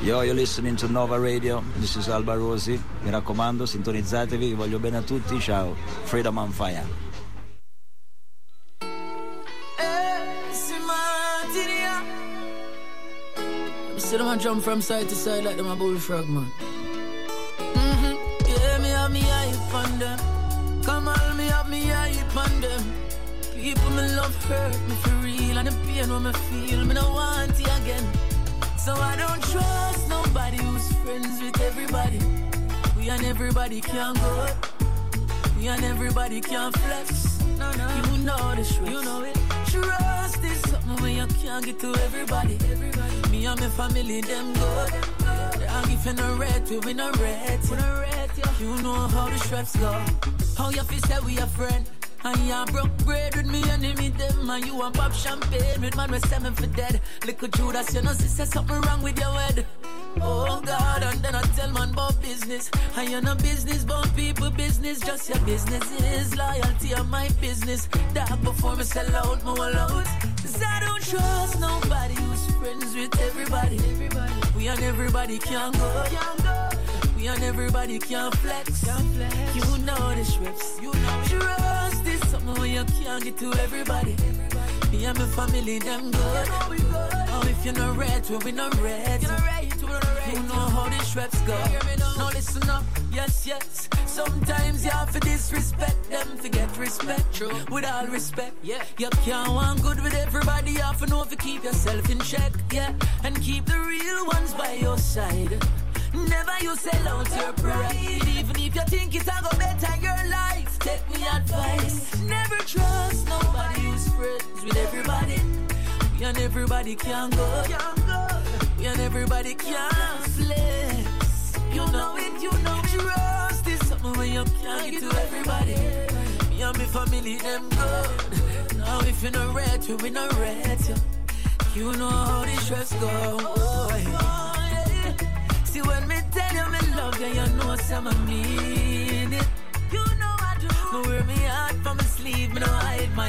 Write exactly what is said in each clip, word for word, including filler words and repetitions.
Yo, you're listening to Nova Radio. This is Alba Rosi. Mi raccomando, sintonizzatevi, vi voglio bene a tutti. Ciao. Freedom on Fire. See them a jump from side to side like them a bullfrog, man. Mm-hmm. Yeah, me have me hype on them. Come on, me have me hype on them. People me love hurt me for real, and the pain when me feel me no want it again. So I don't trust nobody who's friends with everybody. We and everybody can go. We and everybody can flex. No, no. You know the truth. You know it. Trust is something when you can't get to everybody. Everybody. Me and my family, them good. I'm giving a red, we win a red. You know how the straps go. How you feel say we a friend. And you broke bread with me enemy them. And you want pop champagne with man with seven for dead. Little Judas, you know, sister, something wrong with your head. Oh God, and then I tell man about business. And you know business about people business. Just your business is loyalty of my business. That before me sell out, more out. Cause I don't trust nobody who's friends with everybody. Everybody. We and everybody can go. Can go. We and everybody can flex. Can flex. You know the strips. You know trust is something when you can't get to everybody. Everybody. Me and my family, them good. You know oh, if you're not red, we not red. You're not right, we're not right. You know how the straps go. Now listen up, yes, yes. Sometimes you have to disrespect them to get respect. True. With all respect, yeah. You can't want good with everybody. You have to know to keep yourself in check, yeah. And keep the real ones by your side. Never you sell out your pride. Even if you think it's a go better your life, take me advice. Never trust nobody who's friends with everybody. We and everybody can go. We and everybody can flex. You know it, you know it. Trust is something when you can't get to everybody. Me and my family, them good. Now if you're not red, you we not red. You know how the stress go. Oh, yeah. See when me tell you me love you, you know some I mean it. You know I do. Me wear me heart from my sleeve, me no hide my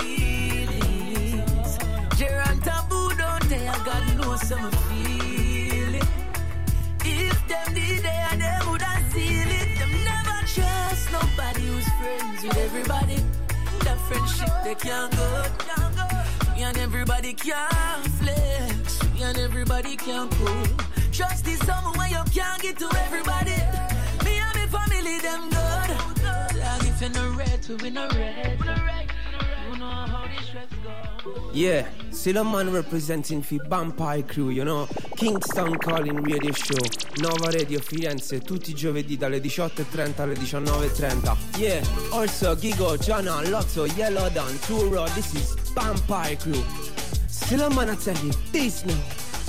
feelings. Gerard Taboo don't tell God knows some I feel it. If them did there, they would have seen it. Them never trust nobody who's friends with everybody. That friendship they can't go. Me and everybody can flex. Me and everybody can pull. Trust is something where you can't get to everybody. Me and my family, them good. Like if you're not red, we not red. You know how this stress go. Yeah, Siloman representing for Vampire Crew, you know. Kingston Calling Radio Show, Nova Radio Firenze, tutti i giovedì dalle diciotto e trenta alle diciannove e trenta. Yeah, also Gigo, Gianna, Lotso, Yellow Dan, Turo, this is Vampire Crew. Siloman, I tell you this now.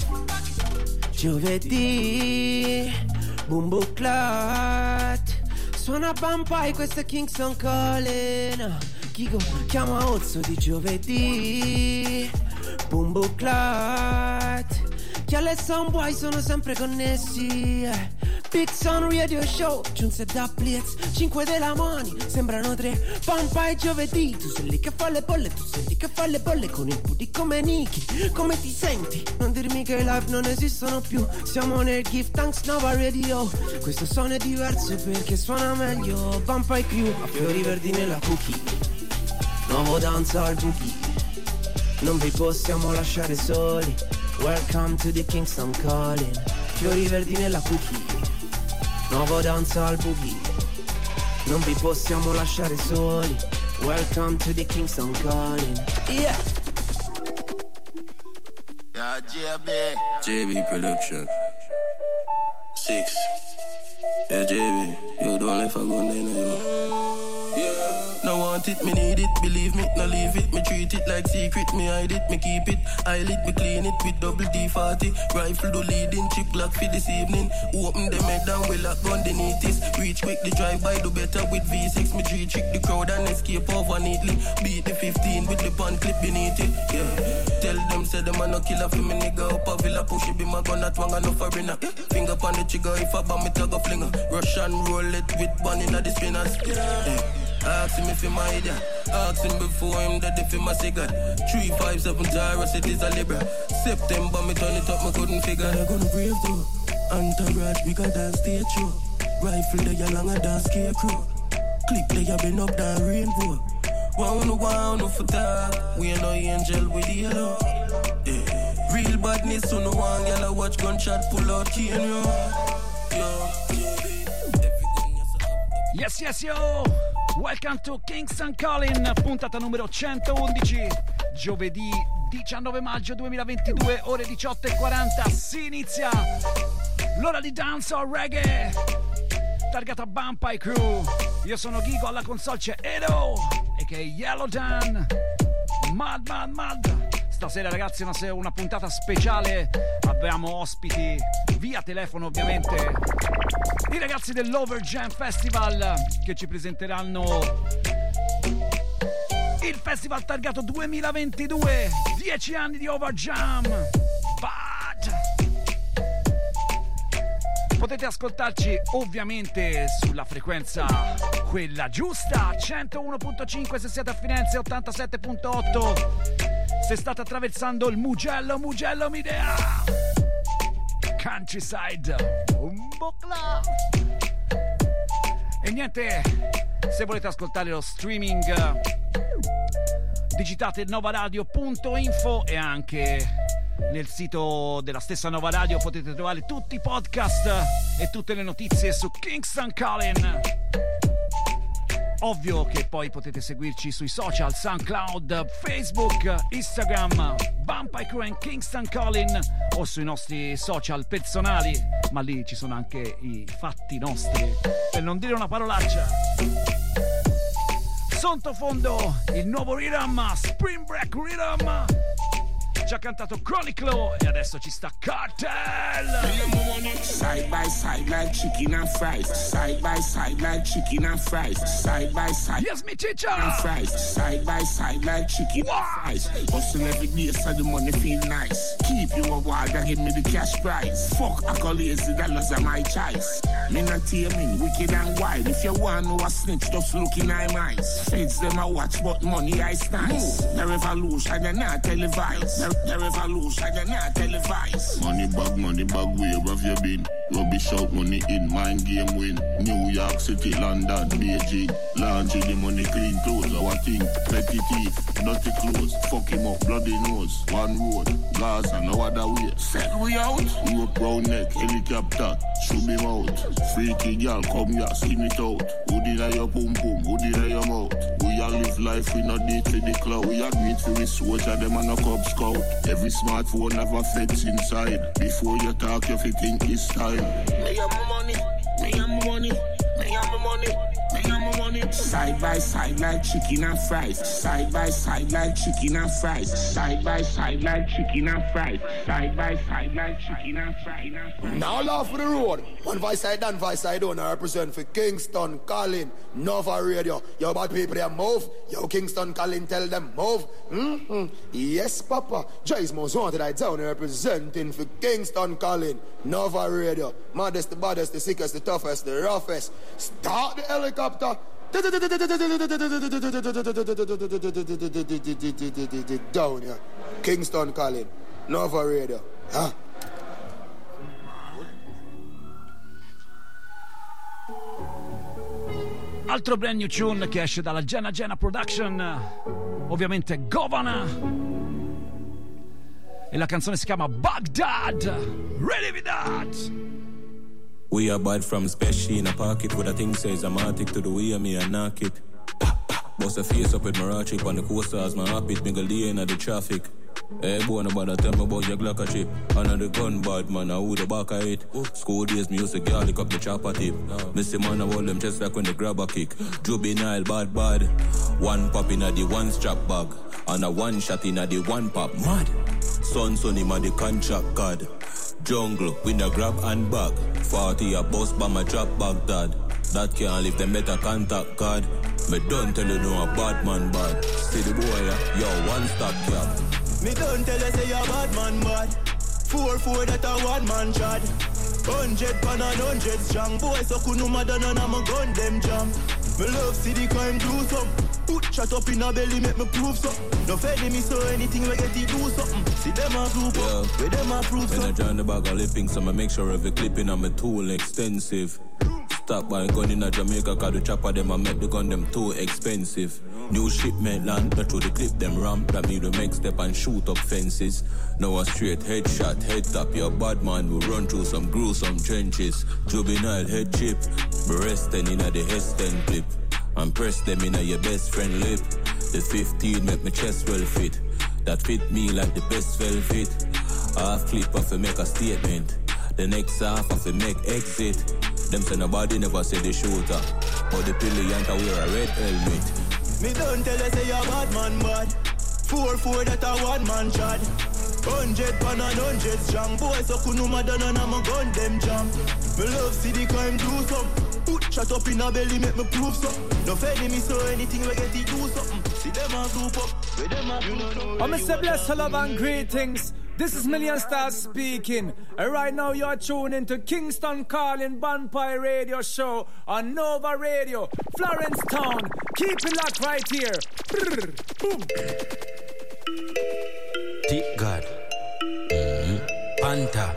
Giovedì, Bumbo Clat, suona Vampire, questo è Kingston Calling. Chico chiama Ozzo di giovedì, Bumbo Clat, che alle Soundboy sono sempre connessi. eh. Big Sound Radio Show, giunse da Blitz, cinque della mani, sembrano tre. Vampire giovedì, tu sei lì che fa le bolle, tu sei lì che fa le bolle con il pudi come Nicky. Come ti senti? Non dirmi che i live non esistono più, siamo nel Give Thanks Nova Radio. Questo suono è diverso perché suona meglio. Vampire Crew, a fiori verdi nella cookie, nuovo danza al boogie, non vi possiamo lasciare soli. Welcome to the Kingston Calling. Fiori verdi nella cookie, nuovo danza al boogie, non vi possiamo lasciare soli. Welcome to the Kingston Calling. Yeah. Yeah, J B. J B Production. Six. Yeah, J B. You don't let for go nine, yo. Yeah. No want it, me need it, believe me, no leave it. Me treat it like secret, me hide it, me keep it. Eyelid, me clean it with double D forty. Rifle do leading, chip lock for this evening. Open the head down, we lock underneath this. Reach quick, the drive by, do better with V six. Me three trick the crowd and escape over neatly. Beat the fifteen with the pan clip beneath it, yeah. Tell them, say them a no killer for me nigga. Up a villa, push it, be my gun, not wang a no foreigner. Finger on the trigger, if I bomb it, I go flinger. Russian roulette with one in the spinners, yeah. Ask him if he my dad. Ask him before him that if he my cigar. Three five seven Taurus, it is a Libra. September me turn it up, me couldn't figure. I gonna brave though. Entourage bigger than stage show. Rifle they are longer than scarecrow. Clip they have been up than rainbow. Wanna wanna for that. We ain't no angel with the yellow. Yeah. Real badness, so no one yellow watch gunshot pull out chain yo. Yo. Yes, yes, yo! Welcome to Kingston Calling, puntata numero centoundici, giovedì diciannove maggio duemilaventidue, ore diciotto e quaranta, si inizia l'ora di dancehall reggae, targata Vampire Crew. Io sono Gigo, alla console c'è Edo, a k a. Yellow Dan, mad, mad, mad. Stasera ragazzi una, una puntata speciale, abbiamo ospiti via telefono ovviamente, i ragazzi dell'Over Jam Festival che ci presenteranno il festival targato duemilaventidue, dieci anni di Over Jam. Bad. Potete ascoltarci ovviamente sulla frequenza quella giusta, centouno virgola cinque se siete a Firenze, ottantasette virgola otto se state attraversando il Mugello, Mugello Midea, Countryside, Umbocla. E niente, se volete ascoltare lo streaming digitate novaradio punto info e anche nel sito della stessa Nova Radio potete trovare tutti i podcast e tutte le notizie su Kingston Calling. Ovvio che poi potete seguirci sui social, SoundCloud, Facebook, Instagram, Vampire Crew and Kingston Calling, o sui nostri social personali, ma lì ci sono anche i fatti nostri, per non dire una parolaccia. Sottofondo il nuovo Rhythm, Spring Break Rhythm, ci ha cantato Chroniclo e adesso ci sta Cartel. Side by side like chicken and fries. Side by side like chicken and fries. Side by side. Yes, me teacher. And fries. Side by side like chicken what? And fries. Hustle every day so the money feel nice. Keep you a wall and give me the cash prize. Fuck accolades, the dollars are my choice. Me not teaming, wicked and wild. If you want know a snitch, just look in my eyes. Feds them a watch, but money I nice. The revolution, they not televised. The, the revolution, they not televised. Money bag, money bag, where have you been? Rubbish out, money in, mind game win. New York City, London, Beijing. Launching the money, clean clothes, our thing. Petty teeth, dirty clothes. Fuck him up, bloody nose. One road, gas and no other way. Set we out. Rope round neck, helicopter, shoot him out. Freaky girl, come here, skin it out. Hood in your pum pum, hood in your mouth. We all live life, we not need for the cloud. We are meet for the soldier, them and a Cub Scout. Every smartphone have a fence inside. Before you talk, if you think it's time. Me have my money, me have my money, me have my money, me have my money. Side by side like chicken and fries. Side by side like chicken and fries. Side by side like chicken and fries. Side by side like chicken and fries. Now laugh for the road. One voice side and voice side on. I represent for Kingston Calling, Nova Radio. Yo bad people they move. Yo Kingston Calling tell them move. Mm-hmm. Yes Papa. Jay's most wanted I down representing for Kingston Calling, Nova Radio. Maddest, the baddest, the sickest, the toughest, the roughest. Start the helicopter. Down here. Kingston Calling, Nova Radio. Huh? Altro brand new tune che esce dalla Jenna Jenna Production, ovviamente Govana, e la canzone si chiama Baghdad. Ready with that? We are bad from special in a pocket. What I think says I'm attic to the way of me and knock it. Bust a face up with Marachi on the coasters, my habit, me go lay in the traffic. Hey, boy, nobody tell me about your Glock a chip. Another gun bad man, I who the back of it. School days, me used to garlic up the chopper tip. Missy man, I hold them just like when they grab a kick. Juvenile, bad, bad. One pop in a the one strap bag. And a one shot in a the one pop, mad. Son, son, him a the contract god. Jungle, with a grab and bag. forty a bus by my drop Baghdad. That can't leave them better contact card. Me don't tell you no a bad man bad. See the boy, yeah? Yo, one stop cab. Me don't tell you say you're bad man bad. Four four that a one man chad. Hundred pan and hundred strong. Boy so kunuma done and I'm a gun them jam. Me love see the crime do something. Put shot up in a belly, make me prove something. No fed me so anything we get it do something. See them a group up, yeah. With them a prove something. When I join the bag of lipping, so I make sure every clipping on my tool extensive. Stop buying gun in a Jamaica, cause the chopper them I make the gun them too expensive. New shipment land, not through the clip them ramp. That me the make step and shoot up fences. Now a straight headshot, head tap. Your bad man will run through some gruesome trenches. Juvenile head chip, resting in a the Heston clip. And press them in a your best friend lip. The fifteen make my chest well fit. That fit me like the best velvet. Half clip off to make a statement. The next half off to make exit. Them say nobody never say the shooter. But the pillion to wear a red helmet. Me don't tell you say you're bad man bad. Four four that a one man shot. Hundred pan and hundred strong. Boy so kunuma done and I'm a gun them jam. Me love see the crime do something. Put shot up in a belly make me prove something. No fed me so anything we get it do something. See them a group up. With them a you know. I'm Mister Bless love and greetings. This is Million Stars speaking. And right now you're tuning to Kingston Calling Vampire Radio Show on Nova Radio, Florence Town. Keep it locked right here. Brrr, boom. Deep God. Mm-hmm. Panther.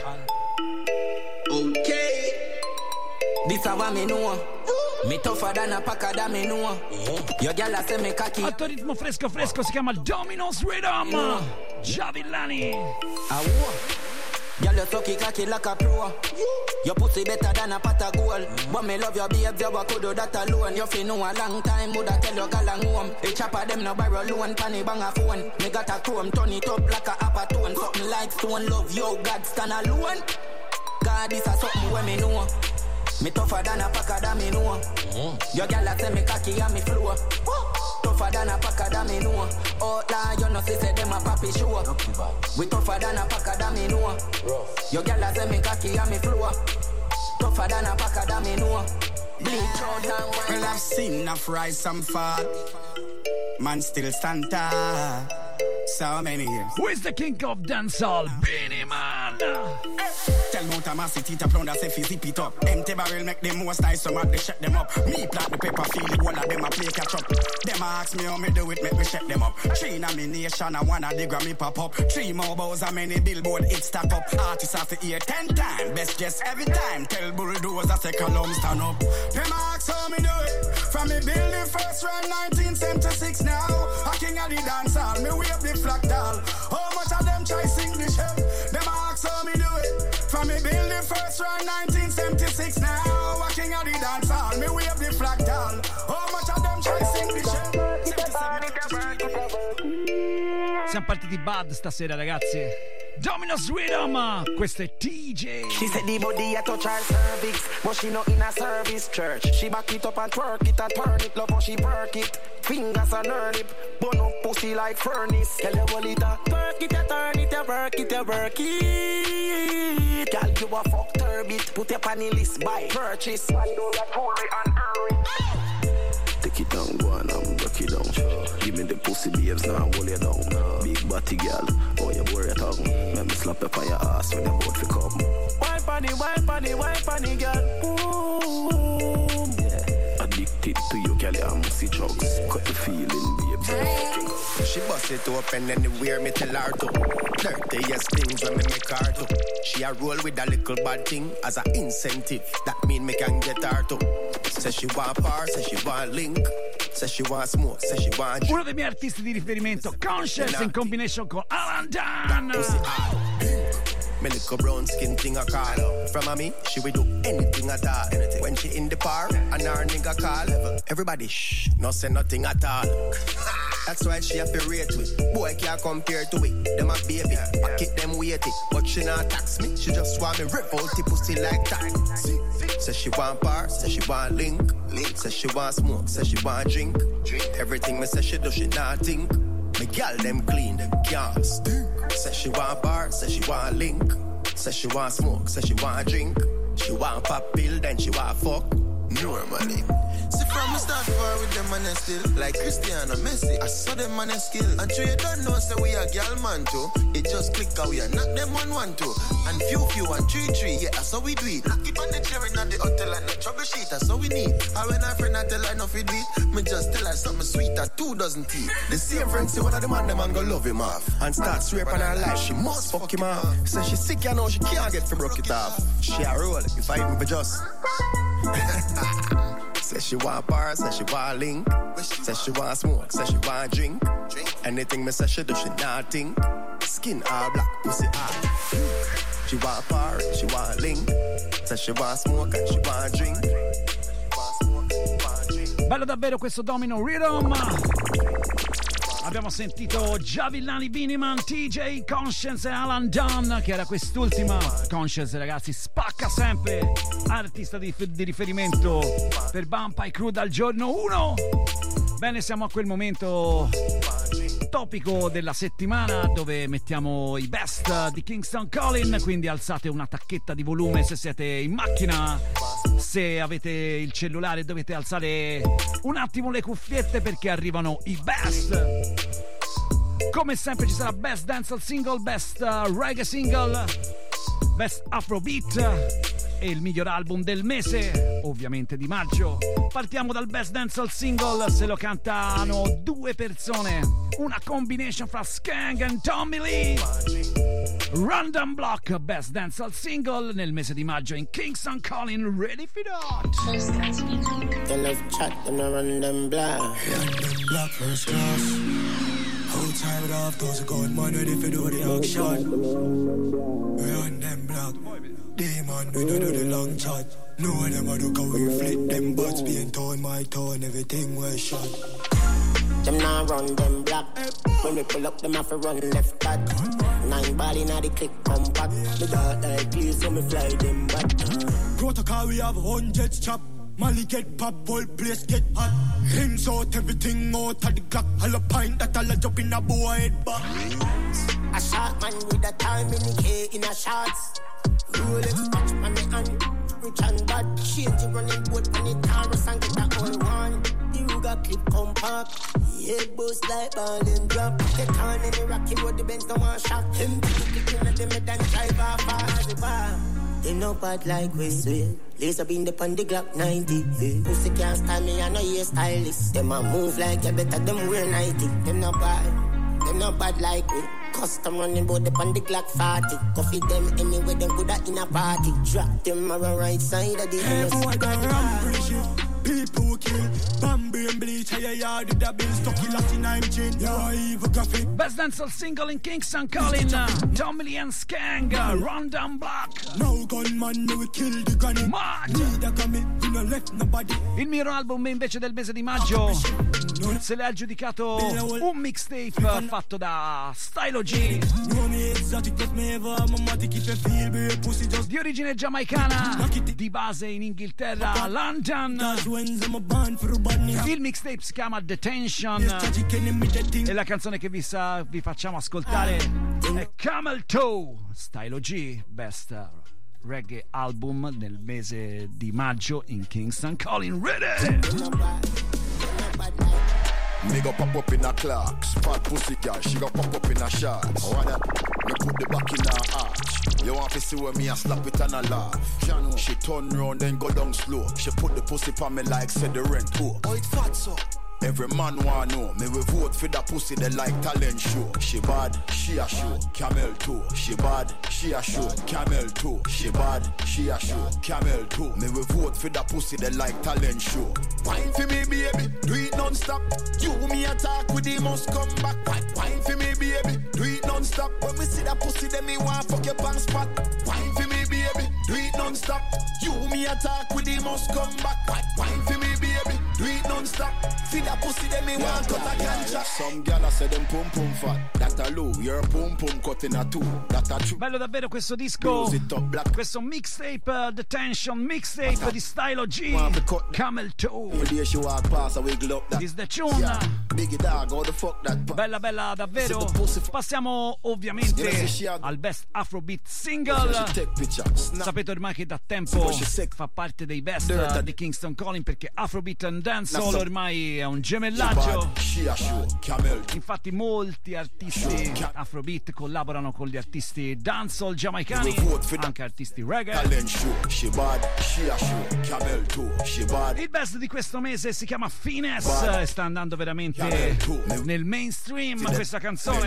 Okay. This is what me know. Me tougher than a packer that me know. Your girl a say me cocky. Alto ritmo fresco fresco si chiama Domino's Rhythm. Javillani. Awo. Girl you sucky cocky like a pro. Your pussy better than a pot of gold. But me love your babes, you a could do that alone. You fi know a long time, woulda tell your gal and home. A chopper them no borrow loan, panny bang a phone. Me got a chrome, turn it up like a apatone. Something like stone love, yo God stand alone. God this a something where me know. Me tougher than a packer that me know. Mm. Your gal a say me cocky and me flow. Tougher than a packer that me know. Outlaw, you know see say them a papi show. We tougher than a packer that me know. Rough. Your gal a say me cocky and me flow. Tougher than a packer that me know. Bleach out and wine. Well, I've seen enough rise and fall. Man still stand tall. So many years. Who is the king of dancehall? Beenie Man. Tell Mount a city to plunder say fi zip it up. Empty barrel make them most nice, some of they shut them up. Me plant the pepper feel it, one of them a play catch up. Them a ask me how me do it, make me shut them up. Three nomination and one of the Grammy pop up. Three more bows and many billboard it stack up. Artists have to hear ten times, best guess every time. Tell bulldozer say column stand up. Them a ask how me do it. From me build the first round nineteen seventy-six now. A king of the dancehall, me wave the flag doll. How much of them try sing the shell? Them a ask how me do it. From me build the first round nineteen seventy-six now. A king of the dancehall, me wave the flag doll. How much of them try sing the shell? Siamo partiti bad stasera ragazzi. Domino's Rhythm, questo è T J. She said the body a touch her cervix, but she not in a service church. She back it up and twerk it and turn it, love how she perk it. Fingers on her lip, burn up pussy like furnace. Tell you what it a perk it, you turn it, you work it, you work it. Girl, you a fuck turbit, put your panny list by purchase. I know that Tory and Earl. Take it down, go on and break it down. Give me the pussy babes, now hold you down. Big body girl, oh you bore your tongue. Let me slap up on your ass when you both fi come. Wine panny, wine panny, wine panny girl. Boom. Yeah. Addicted to you, girl, you must see drugs. Cut the feeling, babes. She bust it open anywhere, me tell her to. Thirty years things when me make her to. She a roll with a little bad thing as an incentive. That mean me can get her to. Say she want par, say she want link. Say she want smoke, say she want. Uno dei miei artisti di riferimento, Conscious in combination con Alan Dan. Me little brown skin thing a call. From a me, she will do anything at all. Anything. When she in the par, and her nigga call. Everybody shh, no say nothing at all. That's why she have to rate with. Boy can't compare to it. Them a baby, I keep them waiting. But she not tax me, she just want me rip out the pussy like that. See, say she want par, say she want link. Link. Say she want smoke, say she want drink. Drink. Everything me say she do, she not think. Me gal them clean, them can't stink. Say she want bar, say she want link. Say she want smoke, say she want drink. She want pop pill, then she want fuck. normally. See from the start far with them man still like Cristiano Messi. I saw them man skill. And sure you don't know say we are girl man too. It just click how we are knock them on one two. And few few and three three. Yeah, that's how we do it. Look it on the chair in the hotel and the trouble sheet. That's how we need. And when our friend I tell her enough it beat, me just tell her something sweet at two dozen teeth. The same friend see one of the man them and go love him off. And start swear on her life. She must fuck him off. Say she sick you know she can't get from broke it off. She a roll if I even just. Say she want bar, say she want link. Say she want smoke, say she want drink. Anything me say she do, she not think. Skin all black, pussy all. She want bar, she want link. Say she want smoke and she want drink. Bello davvero questo Domino Rhythm. Abbiamo sentito Giavillani, Biniman, T J, Conscience e Alan Dunn, che era quest'ultima. Conscience, ragazzi, spacca sempre. Artista di, di riferimento per Vampire Crew dal giorno uno. Bene, siamo a quel momento topico della settimana dove mettiamo i best di Kingston Calling, quindi alzate una tacchetta di volume se siete in macchina, se avete il cellulare dovete alzare un attimo le cuffiette perché arrivano i best. Come sempre ci sarà best dancehall single, best uh, reggae single, best afrobeat e il miglior album del mese, ovviamente di maggio. Partiamo dal best dancehall single, se lo cantano due persone, una combination fra Skang e Tommy Lee. Random Block, best dancehall single nel mese di maggio in Kingston Calling, ready for that. The love chat and a random block. Random block first class. Whole time it off, those are going man ready for do the action. Random block. Demon, we don't do the long chat. No them a look how we flip them butts. Being torn, my tone, everything was shot. Them now run them black. When we pull up, them have to run left back. Nine ball in the click, come back. The dark like please, so me fly them back. Protocol, we have hundreds chop. Molly get pop, whole place get hot. Hands out, everything out of the clock. All a pint that all a jump in a boy head back. A shot man with a time in the K in a shots. Rolex watch on the hand, rich and bad. Change the running boat on the Taurus and get that all one. The Ruger clip compact, yeah, boost like ball and drop. Get on in the rocky road, the Benz no one shot. Him to the clip in the mid and drive off as the bar. They no bad like we swear. Laser beam the on the Glock ninety. Yeah. Pussy can't style me, I know you're stylist. Them a move like you better them wear ninety. Them no bad, them no bad like we. Custom running bout the on the Glock forty. Coffee them anyway, them good at in a party. Drop them on the right side of the hey, boy, got ram people who kill Bambi and bleach. Hey, yeah, did that bill stuck in Latin I'm chin. Yeah, even graphic. Best dancehall single in Kingston Calling, Tommy Lee and Skang, Random Block. No gunman, no we kill the granny. Il mio album invece del mese di maggio se l'ha aggiudicato un mixtape fatto da Stylo G, di origine giamaicana, di base in Inghilterra, London. Il mixtape si chiama Detention e la canzone che vi, sa, vi facciamo ascoltare è Camel Toe. Stylo G, best reggae album nel mese di maggio in Kingston Calling, ready. Me go pop up in a Clarks, fat pussy girl, she go pop up in a shorts. I wanna me put the back in her arch. You want to see where me a slap it and a laugh. She turn round then go down slow. She put the pussy on me like said the rent too. Oh, it fat so. Every man wanna know me we vote for that pussy they like talent show. She bad, she a show, camel toe. She bad, she a show, camel toe. She bad, she a show, camel toe. Me we vote for that pussy they like talent show. Wine for me baby, do it non-stop. You me attack with the must come back. Wine for me baby, do it non-stop. When we see that pussy then me want fuck your pants spot. Wine for me baby, do it non-stop. You me attack with the must come back. Wine for me baby, do it non-stop. non-stop. Feed a pussy, them me want cut a ganja. Some gyal say them pum pum fat. That a low, your pum pum cut in a two. That a true. Bello davvero questo disco. Questo mixtape, uh, The Tension mixtape di Stylo G. Camel Toe. Is the tune. Bella bella davvero. Passiamo ovviamente al best Afrobeat single. Sapete ormai che da tempo fa parte dei best uh, di Kingston Calling, perché Afrobeat and Dancehall ormai è un gemellaggio. Infatti molti artisti Afrobeat collaborano con gli artisti dancehall giamaicani, anche artisti reggae. Il best di questo mese si chiama Finesse e sta andando veramente nel mainstream questa canzone,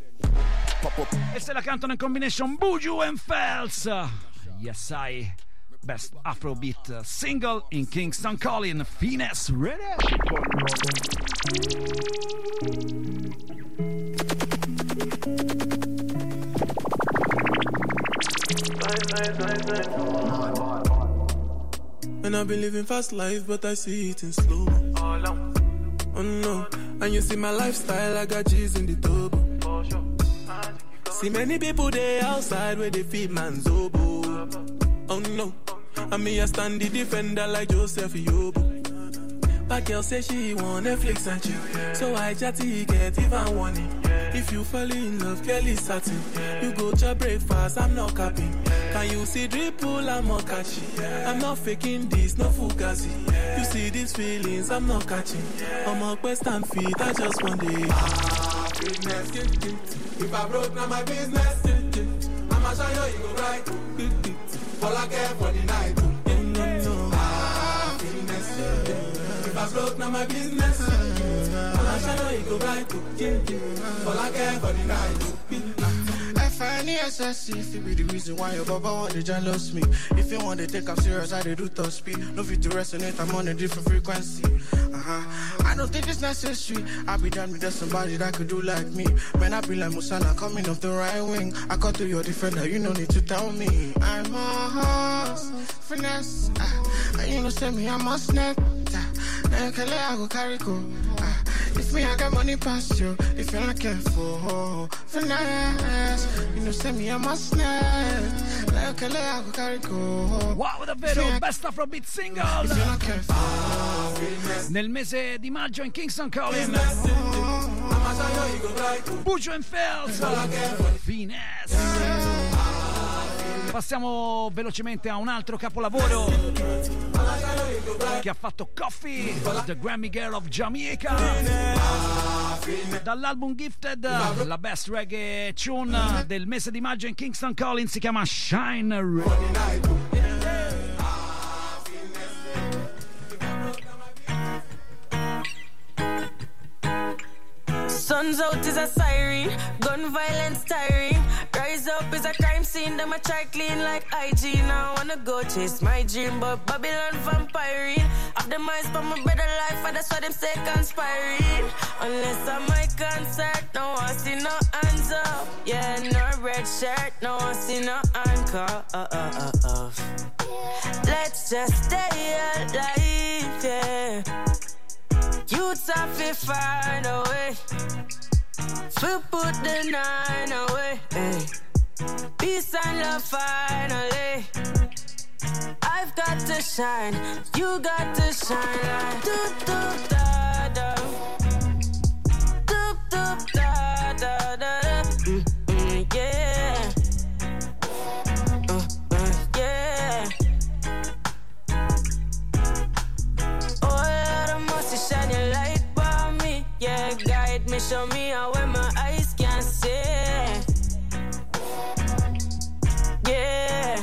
e se la cantano in combination Buju and Phelps. Yes I best Afrobeat single in Kingston Calling, Finesse. Ready? And I've been living fast life, but I see it in slow. Oh no, and you see my lifestyle, I got G's in the turbo. See many people there outside where they feed man's oboe. Oh no, and me I stand the defender like Joseph Yobo. But girl say she want Netflix and chill, so I chatty get even one it. If you fall in love, Kelly satin. You go to breakfast, I'm not capping. Can you see dripple, I'm not catching. I'm not faking this, no fugazi. You see these feelings, I'm not catching. I'm a quest and feet, I just want it. Ah, business. If I broke, now my business. I'ma show you, you go right. All I care for the night. Ah, business. If I broke, now my business. I'ma show you, you go right. All I care for the night. F N E S S C, if it be the reason why your baba want to jealous me. If you want to take up serious, I do top speed. No fit to resonate, I'm on a different frequency. Uh-huh. I don't think it's necessary. I be done with somebody that could do like me. Man, I be like Musala coming off the right wing. I cut to your defender, you no need to tell me. I'm a horse, finesse. Uh, you know, say me, I'm a snap. Then Kelly, I go carry go. Uh, if me, I got money past you. If you're not careful, finesse. You know, say me, I'm a snap. Then Kelly, I go carry go. Wow, davvero, best Afrobeat single. If you're not careful, nel mese di maggio in Kingston Calling, Buju and Phelps, Finesse. Passiamo velocemente a un altro capolavoro che ha fatto Coffee, The Grammy Girl of Jamaica. Dall'album Gifted, la best reggae tune del mese di maggio in Kingston Calling si chiama Shine Red. Sun's out is a siren, gun violence tiring. Rise up is a crime scene, them a try clean like I G. Now I wanna go chase my dream, but Babylon vampiring. Of the minds for my better life, and that's why them say conspiring. Unless I'm my concert, no one see no hands up. Yeah, no red shirt, no one see no anchor. Uh, uh, uh, uh. Let's just stay alive, yeah. Youths have to find a way to put the nine away, hey. Peace and love finally. I've got to shine, you got to shine like do do da da, do do da da da, mm, mm, yeah, uh, uh, yeah. Shine your light by me, yeah, guide me, show me how where my eyes can see, yeah.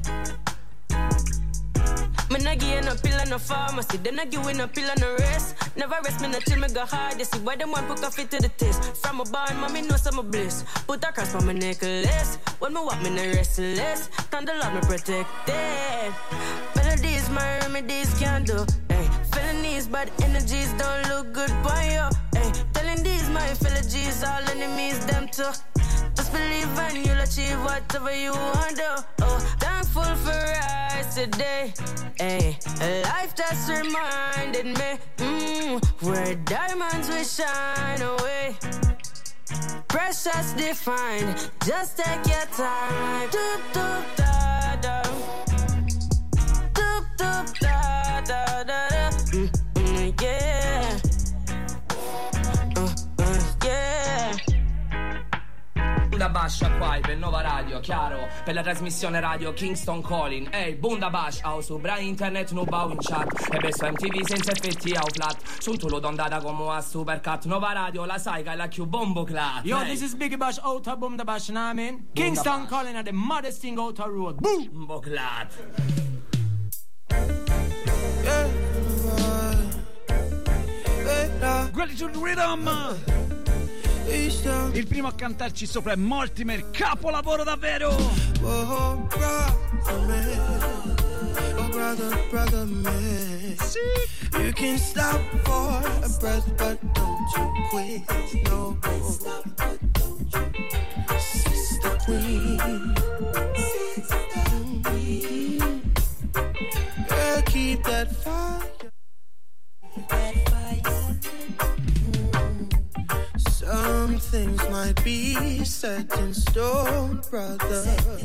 Me nah give no pill and no pharmacy, them nah give no pill and no rest. Never rest me not till me go hard, you see why them want put coffee to the taste. From a barn, mommy know some bliss. Put a cross on my necklace, when me walk me no restless. Time the Lord me protected. Melodies my remedies can't do, hey. Felonies, bad energies don't look good for you. Hey, telling these my fellow G's, all enemies, them too. Just believe and you'll achieve whatever you want to. Oh, thankful for rise today. Hey, life just reminded me mm, where diamonds will shine away. Precious defined, just take your time. Doop doop da da, doop doop da da da da. Mm, mm, yeah, uh, uh, yeah. Bunda Bash qua per Nova Radio, chiaro? Per la trasmissione radio Kingston Calling. Ehi, hey, Bunda Bash, au su bra internet no bau in chat. E beso M T V senza effetti au flat. Sunt tu lo dondata come a Supercat. Nova Radio, la sai che la più bombo clat. Yo, hey. This is Biggie Bash out of Bunda Bash, you know what I mean? Bunda Kingston Bash. Calling at the maddest thing out of road. Boom! Bombo clat. Gratitude Rhythm. Il primo a cantarci sopra è Mortimer, capolavoro davvero. Oh, brother man, oh brother, brother man. You can stop for a breath, but don't you quit. No, Sister Queen, girl, keep that fire. Some things might be set in stone, brother,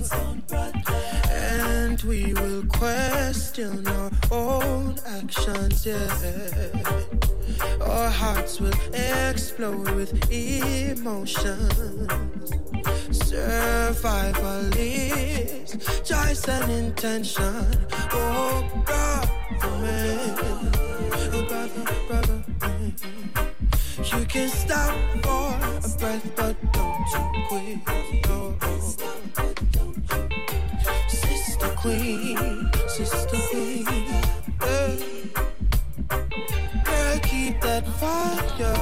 and we will question our own actions, yeah. Our hearts will explode with emotions. Survival is choice and intention. Oh, brother, man, oh, brother, brother, man. You can stop for a breath, but don't you quit. No. Sister Queen, Sister Queen, girl, girl, keep that fire.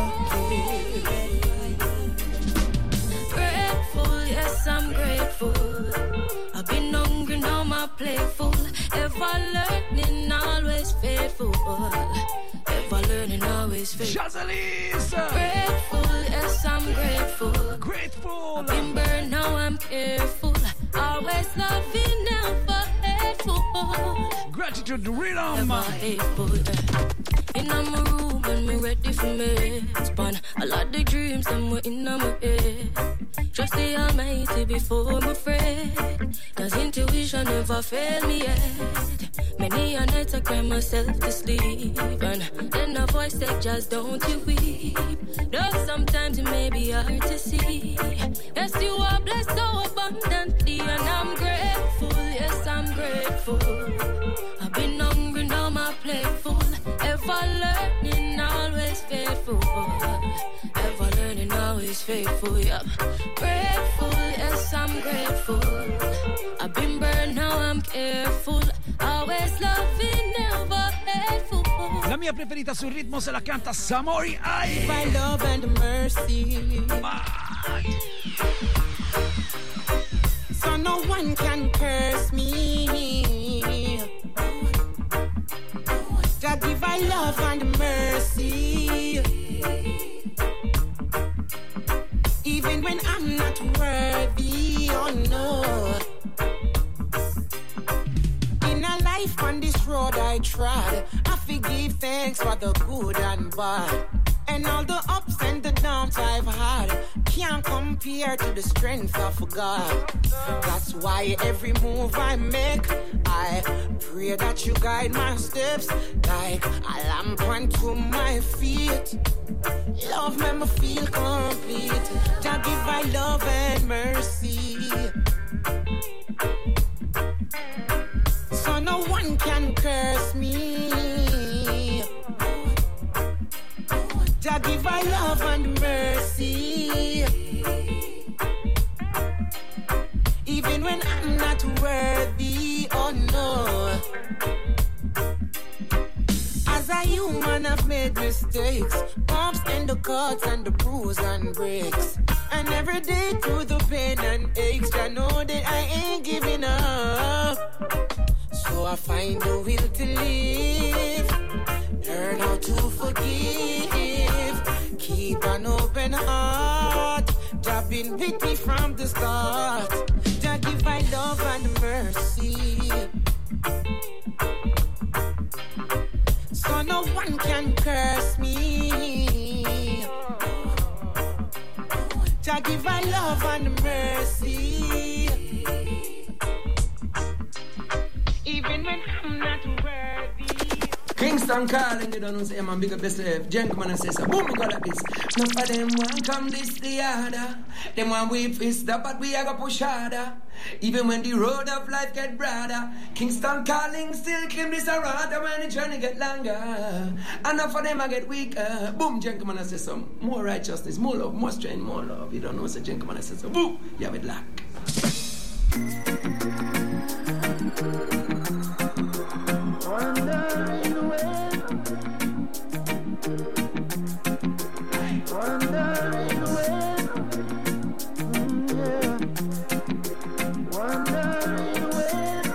Grateful, yes, I'm grateful. I've been hungry, now my plate full. Ever learning, always faithful. Ever learning, always faithful. Grateful, yes, I'm grateful. Grateful. I've been burned, now I'm careful. Always loving, never hateful. Gratitude Rhythm. Never hateful. In my room and me ready for me. Span a lot of dreams and we're in my head. Trust the Almighty before I'm afraid. Cause intuition never failed me yet. Many a night I cry myself to sleep. And then a voice said, just don't you weep. Though sometimes it may be hard to see. Yes, you are blessed so abundantly. And I'm grateful, yes, I'm grateful. I've been hungry, now my plate full. Ever learning, always faithful. Ever learning, always faithful, yeah. Grateful, yes, I'm grateful. I've been burned, now I'm careful. Always loving, never hateful. La mia preferita sul ritmo se la canta Samori Ai. My love and mercy. So no one can curse me. God give I love and mercy. Even when I'm not worthy, oh no. In a life on this road I trod, I forgive thanks for the good and bad. And all the ups and the downs I've had can't compare to the strength of God. That's why every move I make, I pray that you guide my steps like a lamp unto my feet. Love make me feel complete. Jah give I love and mercy. So no one can curse me. Jah give I love and mercy. Even when I'm not worthy, oh no. As a human I've made mistakes, bumps and the cuts and the bruise and breaks. And every day through the pain and aches, I know that I ain't giving up. So I find the will to live, learn how to forgive, keep an open heart. Jah been with me from the start. Jah give I love and mercy. one can curse me. Jah give I love and mercy, even when I'm not worthy. Kingston calling, you don't know, say, man, big up yourself. Gentleman says, boom, we go like this. None of them want come this the other. Them want we fist up, but we are gonna push harder. Even when the road of life get broader, Kingston calling still claim this a rather when the journey get longer. Enough of them I get weaker. Boom, gentleman I say some more righteousness, more love, more strength, more love. You don't know, say gentleman I say so. Boom, you have it luck. Wondering when, wondering when, mm, yeah. Wondering when.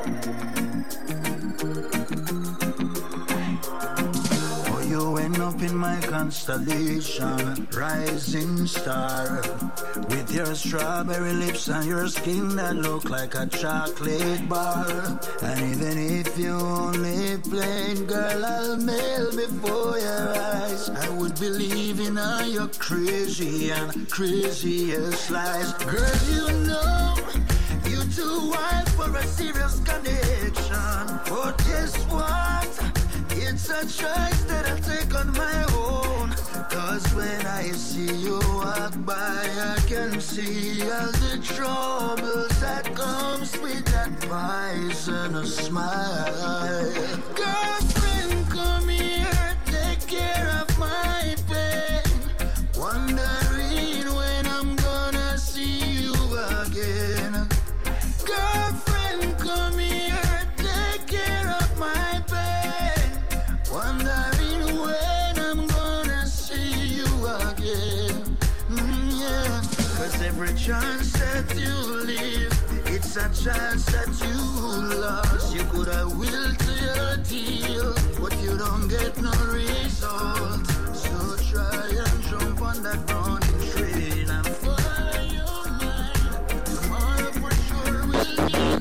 Oh, you went up in my constellation, rising star, with your strawberry lips and your skin that look like a chocolate bar. And even if you only plain, girl, I'll mail before your eyes. I would believe in all your crazy and craziest lies. Girl, you know you too wild for a serious connection. But guess what? It's a choice that I take on my own. Cause when I see you walk by, I can see all the troubles that comes with that poisonous smile. Girlfriend, come here, take care of my pain. Wondering when I'm gonna see you again. Girlfriend, come here, take care of my pain. Wondering when I'm gonna see you again. Mm, yeah. Cause every chance that you live, it's a chance that you lost. You could have will to your deal, but you don't get no result. So try and jump on that running train and follow your mind. Tomorrow for sure will be.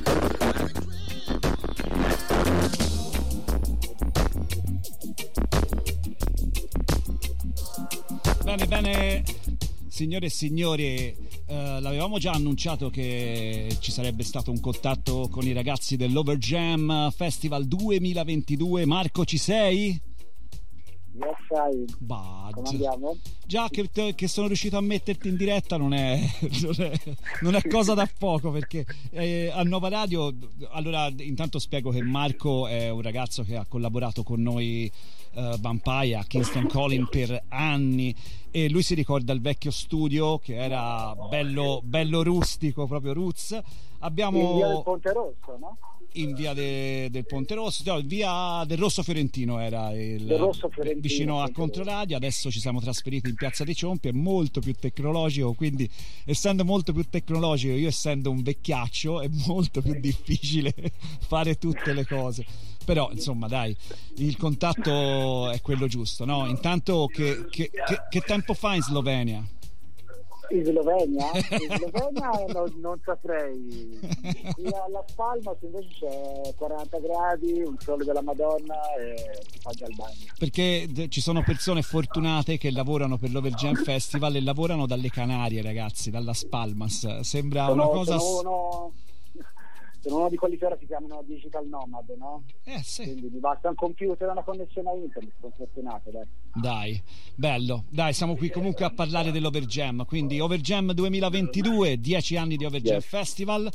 Bene, bene, signore e signori, eh, l'avevamo già annunciato che ci sarebbe stato un contatto con i ragazzi dell'Overjam Festival duemilaventidue. Marco, ci sei? Yes, sai. Bah, come andiamo? Già che, che sono riuscito a metterti in diretta non è, non è, non è cosa da poco, perché eh, a Nova Radio, allora intanto spiego che Marco è un ragazzo che ha collaborato con noi uh, Vampire a Kingston Calling per anni, e lui si ricorda il vecchio studio che era bello, bello rustico, proprio roots. Abbiamo in via del Ponte Rosso, no? In via de, del Ponte Rosso, no, via del Rosso Fiorentino era il, del Rosso Fiorentino, vicino a Controradio. Adesso ci siamo trasferiti in Piazza dei Ciompi, è molto più tecnologico, quindi essendo molto più tecnologico, io essendo un vecchiaccio, è molto più difficile fare tutte le cose. Però insomma dai, il contatto è quello giusto, no? Intanto che, che, che, che tempo fa in Slovenia? In Slovenia? In Slovenia non, non saprei. Qui alla Spalmas invece c'è quaranta gradi, un sole della Madonna e si fa già il bagno. Perché ci sono persone fortunate che lavorano per l'Overjam Festival e lavorano dalle Canarie, ragazzi, dalla Spalmas. Sembra sono, una cosa... Sono uno, sono uno di quelli che ora si chiamano digital nomad, no? Eh sì. Quindi mi basta un computer e una connessione a internet, sono fortunato, dai. Dai, bello. Dai, siamo qui comunque a parlare dell'Overjam. Quindi Overjam duemilaventidue, dieci anni di Overjam yes. Festival.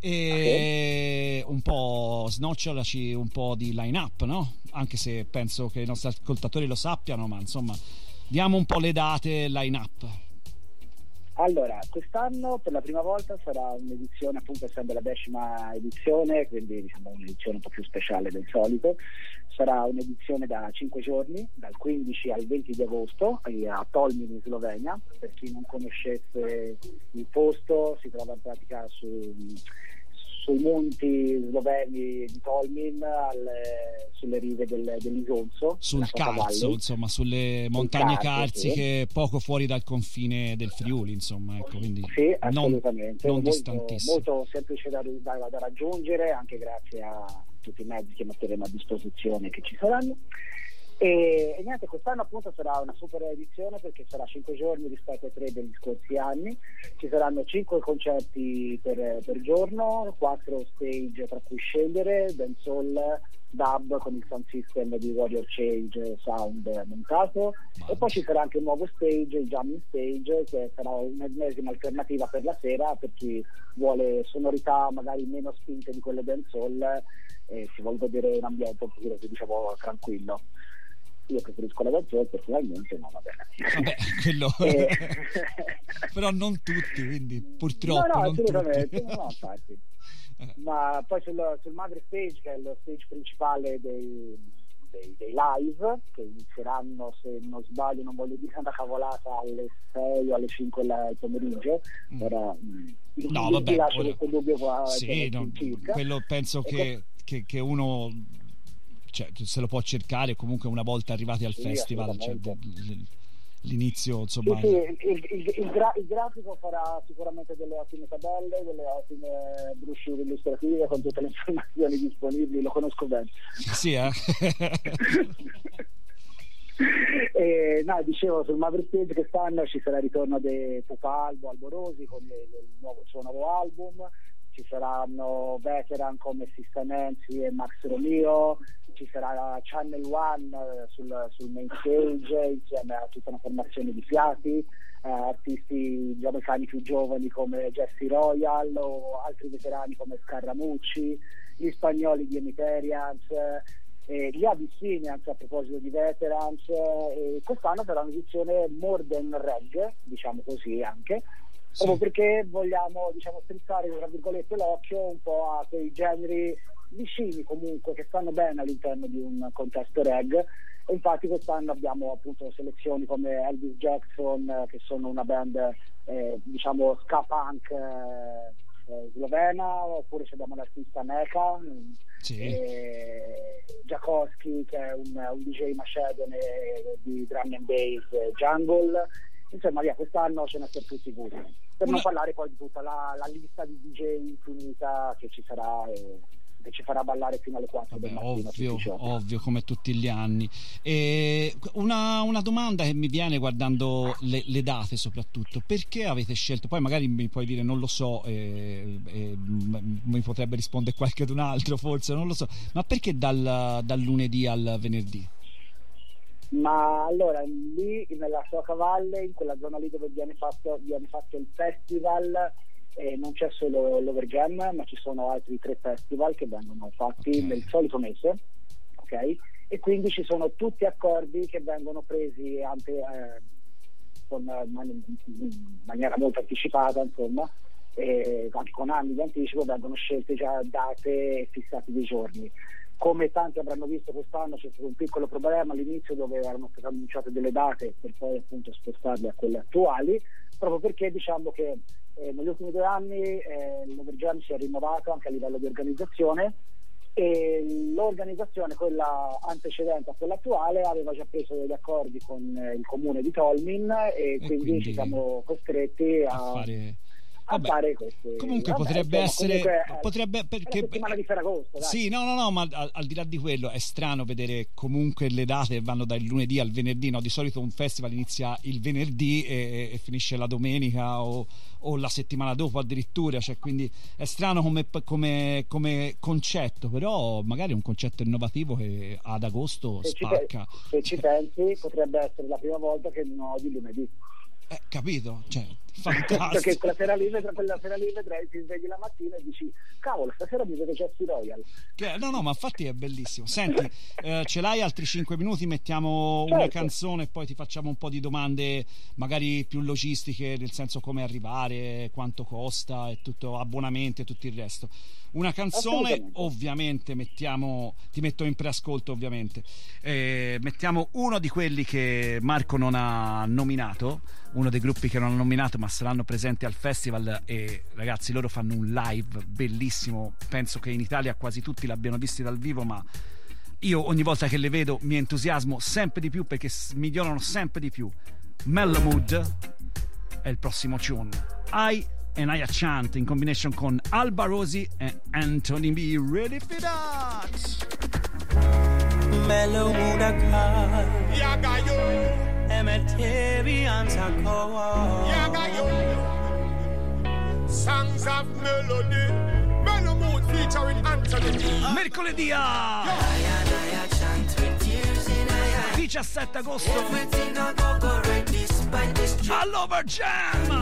E okay. un po' snocciolaci un po' di line-up, no? Anche se penso che i nostri ascoltatori lo sappiano, ma insomma, diamo un po' le date line-up. Allora, quest'anno per la prima volta sarà un'edizione, appunto essendo la decima edizione, quindi diciamo un'edizione un po' più speciale del solito. Sarà un'edizione da cinque giorni, dal quindici al venti di agosto a Tolmin in Slovenia. Per chi non conoscesse il posto, si trova in pratica su, sui monti sloveni di Tolmin, alle, sulle rive del, dell'Isonzo, sul Carso, insomma, sulle montagne carsiche, sì. Poco fuori dal confine del Friuli, insomma, ecco, quindi sì, assolutamente, non, non molto, distantissimo, molto semplice da, da, da raggiungere, anche grazie a tutti i mezzi che metteremo a disposizione che ci saranno. E, e niente, quest'anno appunto sarà una super edizione perché sarà cinque giorni rispetto ai tre degli scorsi anni. Ci saranno cinque concerti per, per giorno, quattro stage tra cui scegliere, dancehall, dub con il sound system di Warrior Change Sound montato, e poi ci sarà anche un nuovo stage, il jamming stage, che sarà un'ennesima alternativa per la sera per chi vuole sonorità magari meno spinte di quelle dancehall e si vuole vedere un ambiente un pochino più, diciamo, tranquillo. Io preferisco la dancehall personalmente, ma va bene. Vabbè, quello e... però non tutti, quindi purtroppo no, no, non assolutamente, tutti. no, infatti. Ma poi sul, sul Madre Stage, che è lo stage principale dei, dei, dei live, che inizieranno, se non sbaglio, non voglio dire una cavolata, alle sei o alle cinque del pomeriggio. Mm. Ora no, vi, vabbè, vi lascio ora... questo dubbio qua. Sì, no, quello penso e che, che, che uno, cioè, se lo può cercare comunque una volta arrivati al sì, festival, cioè, l'inizio, insomma. Sì, sì, il, il, il, gra- il grafico farà sicuramente delle ottime tabelle, delle ottime brochure illustrative con tutte le informazioni disponibili, lo conosco bene. Sì, eh? E, no, dicevo, sul Maverick Stage quest'anno ci sarà il ritorno di Pupa Albo Alborosi con il, il, nuovo, il suo nuovo album. Ci saranno veteran come Sista Nancy e Max Romeo, ci sarà Channel One sul, sul main stage insieme a tutta una formazione di fiati, eh, artisti giamaicani più giovani come Jesse Royal o altri veterani come Scarramucci, gli spagnoli di Emiterians, eh, gli Abyssinians a proposito di veterans, eh, e quest'anno sarà un'edizione more than reggae, diciamo così anche. Sì. Proprio perché vogliamo, diciamo, strizzare tra virgolette l'occhio un po' a quei generi vicini comunque che stanno bene all'interno di un contesto reggae, e infatti quest'anno abbiamo appunto selezioni come Elvis Jackson, che sono una band eh, diciamo ska punk eh, eh, slovena, oppure abbiamo l'artista Mecha, sì. eh, Jakowski, che è un, un D J macedone di drum and bass eh, jungle. Insomma, via, quest'anno ce n'è per tutti i gusti, per Una... non parlare poi di tutta la, la lista di D J infinita che ci sarà e che ci farà ballare fino alle quattro. Vabbè, del mattino. Ovvio, ovvio, come tutti gli anni. E una, una domanda che mi viene guardando le, le date soprattutto: perché avete scelto, poi magari mi puoi dire non lo so, e, e, mi potrebbe rispondere qualche d'un altro forse, non lo so, ma perché dal, dal lunedì al venerdì? Ma allora lì nella Soca Valle, in quella zona lì dove viene fatto, viene fatto il festival, eh, non c'è solo l'Overjam, ma ci sono altri tre festival che vengono fatti okay. nel solito mese, ok? E quindi ci sono tutti accordi che vengono presi anche eh, con, man- in maniera molto anticipata, insomma, e anche con anni di anticipo vengono scelte già date e fissati dei giorni. Come tanti avranno visto quest'anno c'è stato un piccolo problema all'inizio dove erano state annunciate delle date per poi appunto spostarle a quelle attuali, proprio perché diciamo che eh, negli ultimi due anni eh, l'Overjam si è rinnovato anche a livello di organizzazione, e l'organizzazione, quella antecedente a quella attuale, aveva già preso degli accordi con eh, il comune di Tolmin, e, e quindi, quindi ci siamo costretti a, a fare... Vabbè, queste... comunque vabbè, potrebbe insomma, essere comunque potrebbe perché la settimana di Ferragosto, dai. Sì, no no no ma al, al di là di quello è strano vedere comunque le date vanno dal lunedì al venerdì, no? Di solito un festival inizia il venerdì e, e finisce la domenica o, o la settimana dopo addirittura, cioè, quindi è strano come, come, come concetto, però magari è un concetto innovativo che ad agosto se spacca. Ci, se ci pensi potrebbe essere la prima volta che no di lunedì. Eh, capito? Cioè, fantastico. Perché quella sera lì, quella sera lì vedrai, ti svegli la mattina e dici cavolo, stasera mi vedo Jesse Royal. Che, no, no, ma infatti è bellissimo. Senti, eh, ce l'hai altri cinque minuti? Mettiamo certo. una canzone e poi ti facciamo un po' di domande magari più logistiche, nel senso come arrivare, quanto costa e tutto, abbonamenti e tutto il resto. Una canzone, ovviamente mettiamo, ti metto in preascolto ovviamente, eh, mettiamo uno di quelli che Marco non ha nominato, uno dei gruppi che non ha nominato ma saranno presenti al festival, e ragazzi loro fanno un live bellissimo, penso che in Italia quasi tutti l'abbiano visti dal vivo, ma io ogni volta che le vedo mi entusiasmo sempre di più perché migliorano sempre di più. Mellow Mood è il prossimo tune, I and Aya Chant in combination con Alba Rosi e Anthony B. Ready for that? mellow mood a call. Emeterians a call. Songs of melody. Mellow mood featuring Anthony. Mercoledì a diciassette agosto all'Over Jam.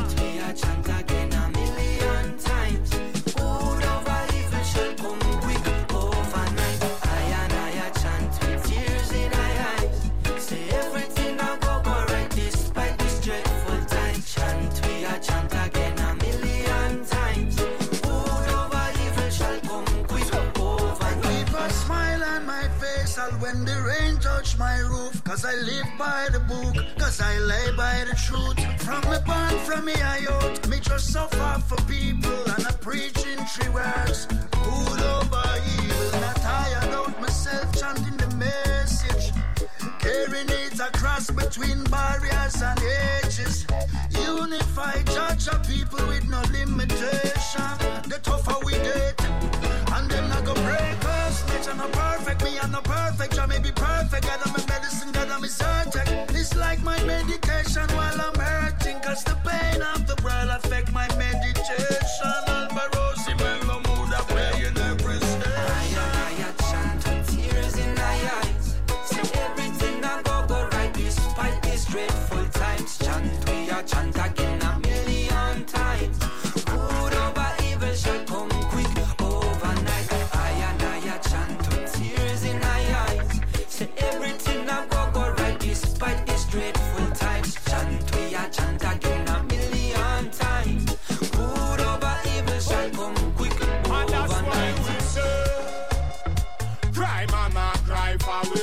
When the rain touch my roof, cause I live by the book, cause I lay by the truth. From me born, from me I out, me just suffer for people, and I preach in three words, good over evil. Not tired out myself chanting the message, carrying it across between barriers and edges. Unify, judge of people with no limitation. The tougher we get, and them not go break us. Nature not perfect, me I'm not perfect. I may be perfect, God I'm a medicine, God I'm a certain. It's like my medication while I'm hurting, cause the pain of the world affect my meditation. Albarosi, mellow mood, I play in every station. I chant with tears in my eyes, say everything I go go right despite these dreadful times. Chant, we are chant again a million times. Good over evil shall come quick overnight. I and I chant with tears in my eyes, say everything I go go right despite these dreadful times. Chant, we are chant again a million times. Good over evil shall come quick overnight. And that's why we say, cry mama, cry for we.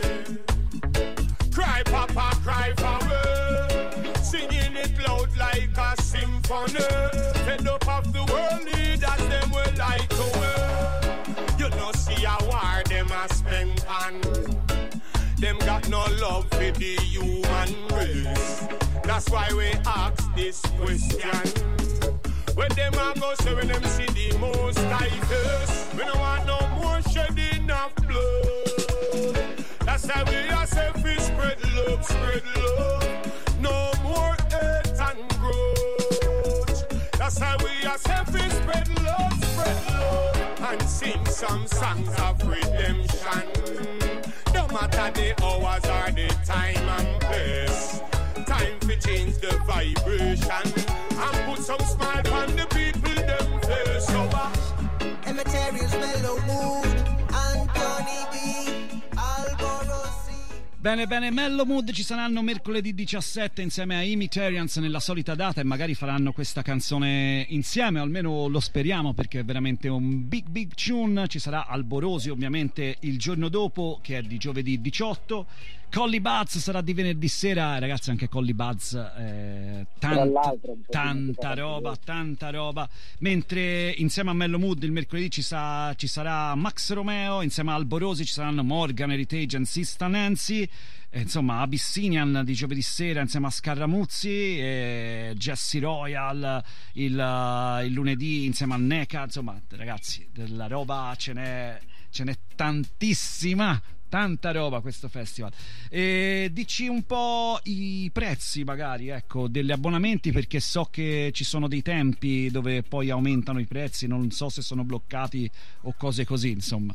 Cry papa, cry for we. Singing it loud like a symphony. Fed up of the world leaders, them will lie to we. You know see a war, them a spend on. Them got no love for the human race. That's why we ask this question. When them a go say when them see the most diverse, we don't want no more shedding of blood. That's why we are selfish, spread love, spread love. No more hate and grudge. That's why we are selfish, spread love, spread love. And sing some songs of redemption. No matter the hours or the time and place. Time to change the vibration and put some smile on the people them face. So uh, Emeterius mellow mood, Anthony B, Alborosi. Bene, bene, Mellow Mood ci saranno mercoledì diciassette insieme a Emeterians nella solita data e magari faranno questa canzone insieme, o almeno lo speriamo perché è veramente un big big tune. Ci sarà Alborosi ovviamente il giorno dopo, che è di giovedì diciotto. Collie Buddz sarà di venerdì sera, ragazzi. Anche Collie Buddz, eh, tant, tanta roba, tanta roba. Mentre insieme a Mellow Mood il mercoledì ci, sa, ci sarà Max Romeo, insieme a Alborosi ci saranno Morgan Heritage and Sista Nancy. E, insomma, Abyssinian di giovedì sera insieme a Scarramuzzi, e Jesse Royal il, il lunedì insieme a Neca. Insomma, ragazzi, della roba ce n'è, ce n'è tantissima. Tanta roba questo festival. E dici un po' i prezzi magari, ecco, degli abbonamenti, perché so che ci sono dei tempi dove poi aumentano i prezzi, non so se sono bloccati o cose così, insomma.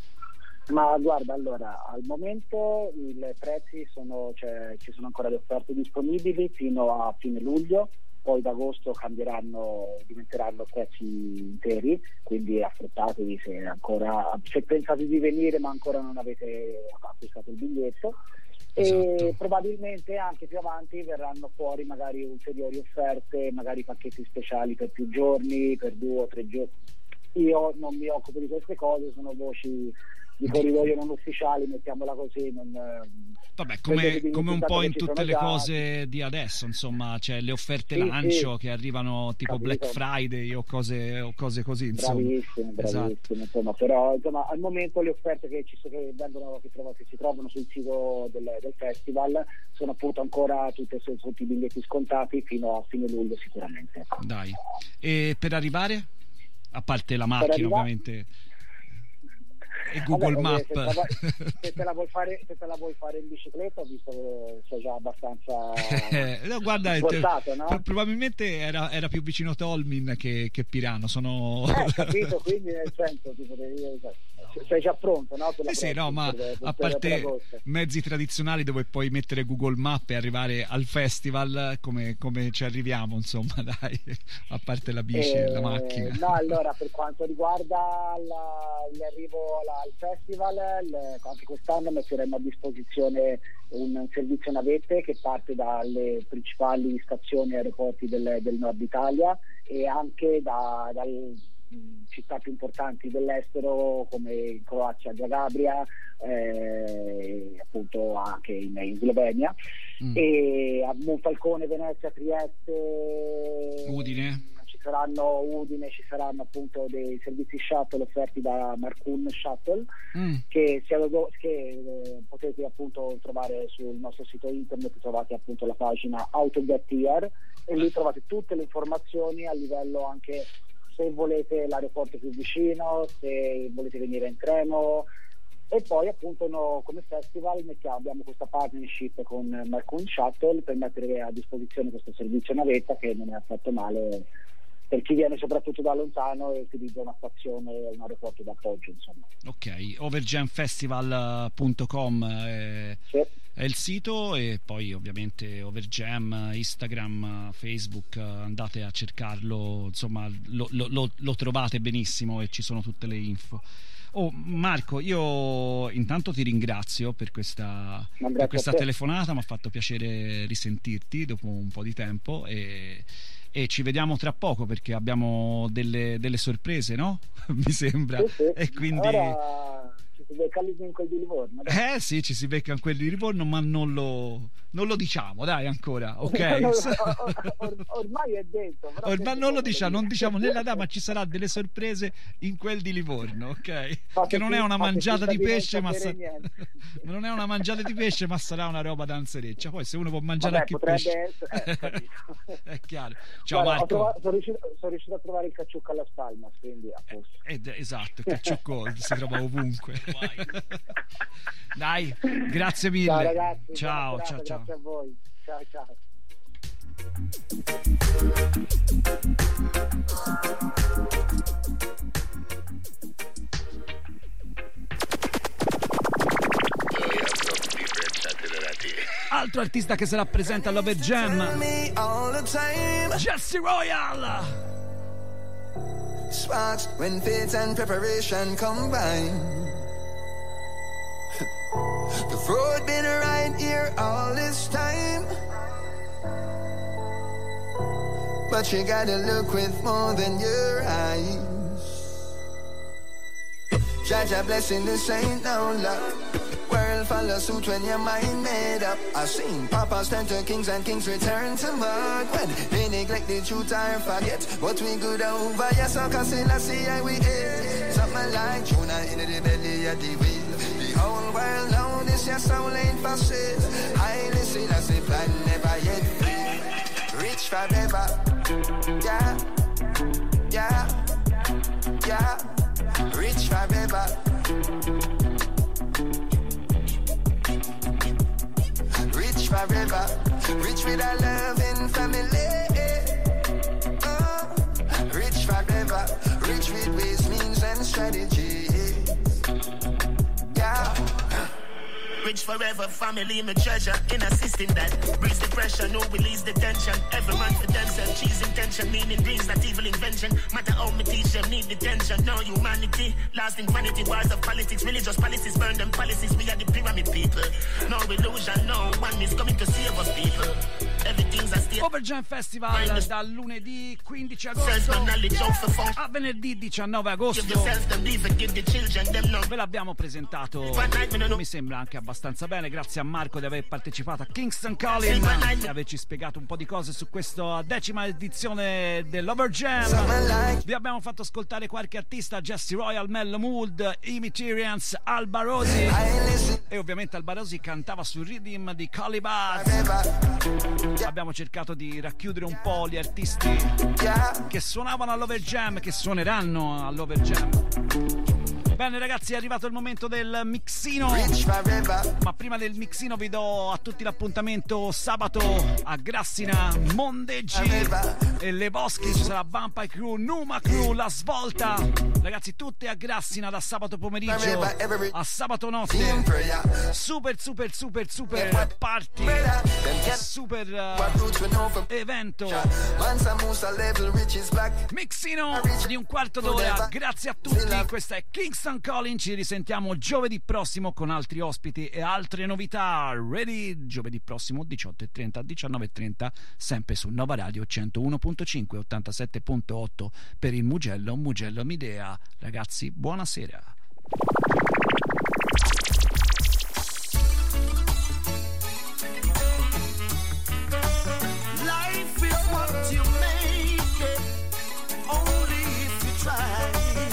Ma guarda, allora, al momento i prezzi sono, cioè, ci sono ancora le offerte disponibili fino a fine luglio. Poi d'agosto cambieranno, diventeranno prezzi interi, quindi affrettatevi se ancora, se pensate di venire ma ancora non avete acquistato il biglietto. Esatto. E probabilmente anche più avanti verranno fuori magari ulteriori offerte, magari pacchetti speciali per più giorni, per due o tre giorni. Io non mi occupo di queste cose, sono voci di corridoio non ufficiali, mettiamola così. Non, vabbè, come, come un po' in tutte le già. cose di adesso, insomma, c'è le offerte sì, lancio sì. che arrivano tipo Capito. Black Friday o cose, o cose così, insomma. Bravissimo, bravissimo, esatto. insomma, però insomma, al momento le offerte che ci sono, che vengono, che, trovano, che si trovano sul sito del, del festival sono appunto ancora tutte, tutti i biglietti scontati fino a fine luglio sicuramente. Dai, e per arrivare? A parte la macchina, ovviamente. e Google Vabbè, Map. Se, se, te la vuoi fare, se te la vuoi fare in bicicletta, ho visto che sei già abbastanza eh, no, guarda, portato, no? Probabilmente era, era più vicino Tolmin che, che Pirano. Sono eh, capito, quindi nel senso tipo, sei già pronto, no? Per la sì, sì, no, ma per, per, a parte per mezzi tradizionali dove puoi mettere Google Map e arrivare al festival, come, come ci arriviamo, insomma, dai, a parte la bici e la macchina. No, allora, per quanto riguarda la, l'arrivo alla, al festival, le, anche quest'anno metteremo a disposizione un, un servizio navette che parte dalle principali stazioni e aeroporti del, del nord Italia e anche da, dal città più importanti dell'estero come Croazia, Zagabria, eh, appunto anche in, in Slovenia, mm. e a Monfalcone, Venezia, Trieste, Udine. Ci saranno Udine, ci saranno appunto dei servizi shuttle offerti da Marcun Shuttle, mm. che, siano, che eh, potete appunto trovare sul nostro sito internet, trovate appunto la pagina Autoget Here e lì trovate tutte le informazioni a livello anche se volete l'aeroporto più vicino, se volete venire in treno. E poi appunto no, come festival mettiamo, abbiamo questa partnership con Marcun Shuttle per mettere a disposizione questo servizio navetta che non è affatto male per chi viene soprattutto da lontano e utilizza una stazione, un aeroporto d'appoggio, insomma. Ok, overjam festival punto com è, sì. è il sito, e poi ovviamente Overjam, Instagram, Facebook, andate a cercarlo, insomma lo, lo, lo, lo trovate benissimo e ci sono tutte le info. Oh Marco, io intanto ti ringrazio per questa, per questa telefonata, mi ha fatto piacere risentirti dopo un po' di tempo e, e ci vediamo tra poco perché abbiamo delle, delle sorprese, no? Mi sembra. Sì, sì. E quindi ora ci si becca in quelli di Livorno. Dai. Eh sì, ci si becca in quelli di Livorno, ma non lo, non lo diciamo, dai, ancora, ok? no, or, or, ormai è detto. Ormai non lo diciamo, non diciamo né la data, ma ci sarà delle sorprese in quel di Livorno, ok? Fate che non è una mangiata di pesce, ma sa... non è una mangiata di pesce, ma sarà una roba danzereccia. Poi se uno può mangiare Vabbè, anche pesce, essere, eh, è chiaro. Ciao Guarda, Marco. Trovato, sono, riuscito, sono riuscito a trovare il cacciucco alla Spalmas, quindi a posto. Eh, eh, esatto, il cacciucco si trova ovunque. Dai, grazie mille. Ciao ragazzi, ciao, serata, ciao, ciao. Grazie a voi. Ciao, ciao. Altro artista che sarà presente all'Overjam, Jesse Royal. Sparks when faith and preparation combine. The road been right here all this time, but you gotta look with more than your eyes. Jaja blessing, this ain't no luck. World follow suit when your mind made up. I've seen papas turn to kings and kings return to mud when they neglect the truth or forget what we good over. Yes, I can see, I see how we is. Something like Jonah in the belly of the wheel. The whole world know this, your soul ain't for sale. I listen, I say plan never yet free. Rich forever, yeah, yeah, yeah. Rich forever. Rich forever, rich with a loving family. Oh, rich forever, rich with ways, means and strategies. Yeah. Rich forever, family, my treasure. In a system that brings the pressure, no release the tension. Every man for themselves, cheese intention, meaning brings that evil invention. Matter how me teach them, need detention. No humanity, lost in vanity, wars of politics, religious policies, burn them policies. We are the pyramid people. No illusion, no one is coming to save us people. Everything's a state. Overjam Festival dal lunedì quindici agosto a venerdì diciannove agosto. Ve l'abbiamo presentato, mi sembra anche abbastanza bene. Grazie a Marco di aver partecipato a Kingston Calling e averci spiegato un po' di cose su questa decima edizione dell'Overjam. Vi abbiamo fatto ascoltare qualche artista: Jesse Royal, Mellow Mood, Immaterials, Alba Rosi, e ovviamente Alba Rosi cantava sul rhythm di Colibas. Abbiamo cercato di racchiudere un po' gli artisti che suonavano all'Overjam, che suoneranno all'Overjam. Bene ragazzi, è arrivato il momento del mixino. Ma prima del mixino vi do a tutti l'appuntamento sabato a Grassina, Mondeggi e Le Boschi. Ci sarà Vampire Crew, Numa Crew, La Svolta. Ragazzi, tutte a Grassina da sabato pomeriggio a sabato notte. Super super super super party, super uh, evento. Mixino di un quarto d'ora. Grazie a tutti. Questa è Kingston Calling. Ci risentiamo giovedì prossimo con altri ospiti e altre novità. Ready? Giovedì prossimo diciotto e trenta, diciannove e trenta, sempre su Nova Radio centouno virgola cinque, ottantasette virgola otto per il Mugello, Mugello Midea. Ragazzi, buonasera. Life is what you make it, only if you try.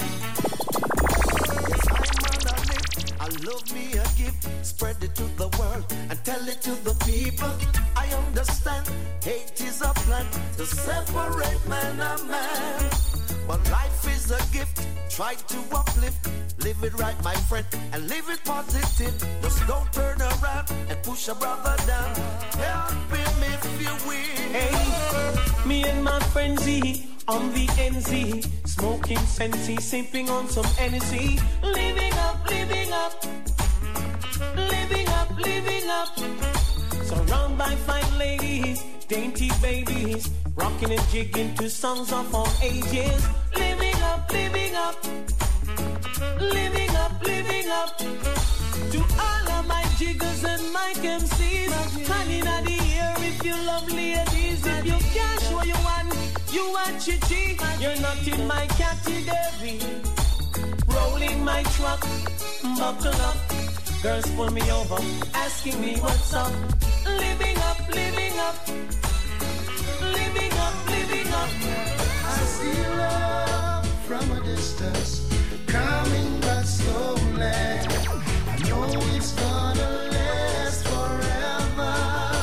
Yes, I'm on a lift. I love me a gift, spread it to the world and tell it to the people. I understand hate is a plan to separate man and man. But life is a gift, try to uplift. Live it right, my friend, and live it positive. Just don't turn around and push a brother down. Help him if you will. Hey, me and my friend Z on the N Z, smoking Sensi, sipping on some N-C. Living up, living up, living up, living up. Surrounded by fine ladies, dainty babies, rocking and jigging to songs of all ages. Living up, living up, living up, living up. To all of my jiggers and my M Cs, hand in the air if you love ladies. If you can't show you one, you watch your G. You're not in my category. Rolling my truck, buckle up. Girls pull me over, asking me what's up. Living up, living up, living up, living up. I see love from a distance, coming but slowly. I know it's gonna last forever.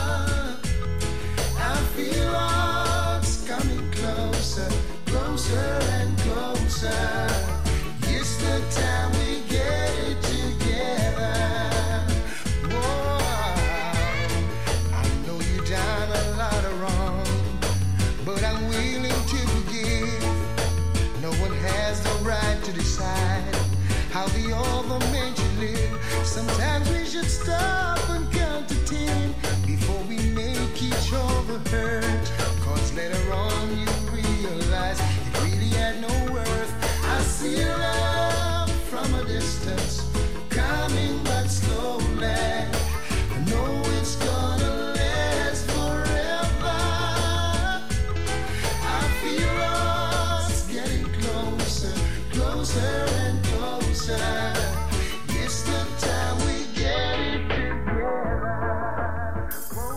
I feel us coming closer, closer and closer. It's the time we get it together. But I'm willing to forgive. No one has the right to decide how the other man should live. Sometimes we should stop and count to ten before we make each other hurt. Cause later on you realize it really had no worth. I see love from a distance, coming but slowly. I know it's gonna last forever. Closer and closer. It's the time we get it together.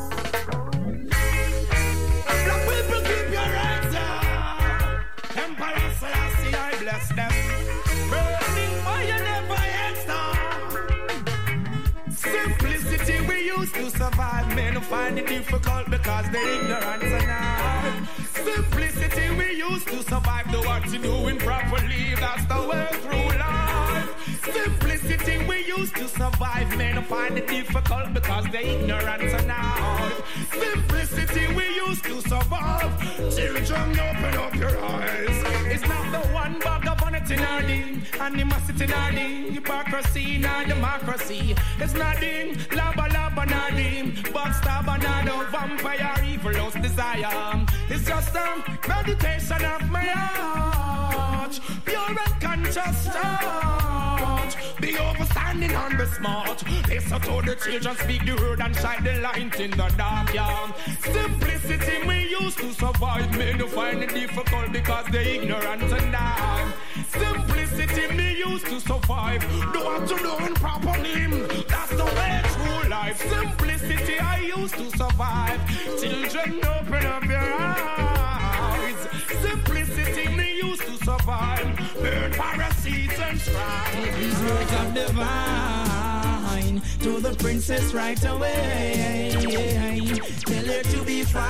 Black people, keep your hands up. Emperor Selassie, I bless them. Burning fire never ends down. Simplicity we used to survive. Men find it difficult because they're ignorant enough. Simplicity we used to survive. Do what you doing properly, that's the way through life. Simplicity we used to survive. Men find it difficult because they ignorant enough. Simplicity we used to survive. Children, open up your eyes. It's not the one bag of vanity narding, animosity narding, hypocrisy nor democracy. It's nothing, lava lava narding, backstabber nor vampire evil's desire. It's just a meditation of my heart, pure and conscious thought. Be overstanding and be smart. Listen to the children speak the word and shine the light in the dark, yeah. Simplicity we used to survive. Men who find it difficult because they ignorant and die. Simplicity me used to survive. Do what you doing properly, that's the way through life. Simplicity I used to survive. Children, open up your eyes. Simplicity me used to survive. Burn parasites and strife. These words of divine to the princess right away. Tell her to be fine.